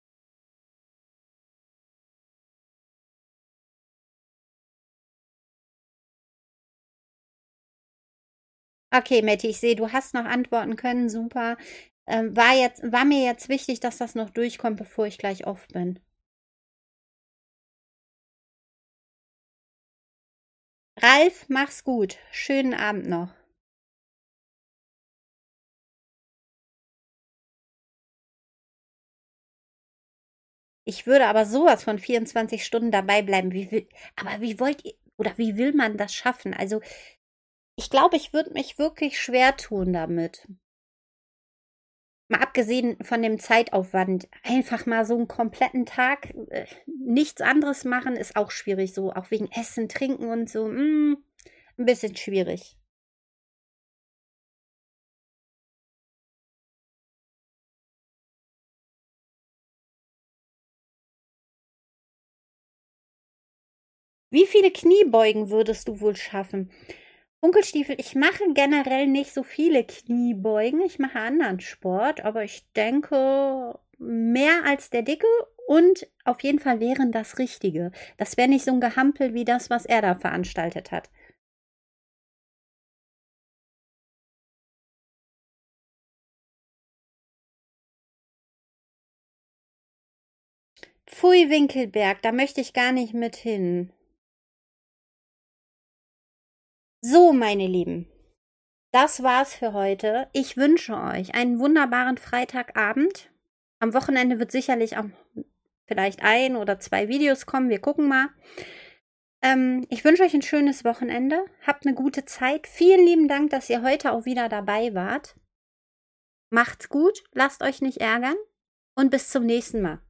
Okay, Matti, ich sehe, du hast noch antworten können. Super. Ähm, war jetzt, war mir jetzt wichtig, dass das noch durchkommt, bevor ich gleich off bin. Ralf, mach's gut. Schönen Abend noch. Ich würde aber sowas von vierundzwanzig Stunden dabei bleiben. Wie will, aber wie wollt ihr, oder wie will man das schaffen? Also, ich glaube, ich würde mich wirklich schwer tun damit. Mal abgesehen von dem Zeitaufwand, einfach mal so einen kompletten Tag äh, nichts anderes machen, ist auch schwierig. So, auch wegen Essen, Trinken und so. Mm, ein bisschen schwierig. Wie viele Kniebeugen würdest du wohl schaffen? Funkelstiefel, ich mache generell nicht so viele Kniebeugen. Ich mache anderen Sport, aber ich denke mehr als der Dicke und auf jeden Fall wären das Richtige. Das wäre nicht so ein Gehampel wie das, was er da veranstaltet hat. Pfui Winkelberg, da möchte ich gar nicht mit hin. So, meine Lieben, das war's für heute. Ich wünsche euch einen wunderbaren Freitagabend. Am Wochenende wird sicherlich auch vielleicht ein oder zwei Videos kommen. Wir gucken mal. Ähm, ich wünsche euch ein schönes Wochenende. Habt eine gute Zeit. Vielen lieben Dank, dass ihr heute auch wieder dabei wart. Macht's gut, lasst euch nicht ärgern und bis zum nächsten Mal.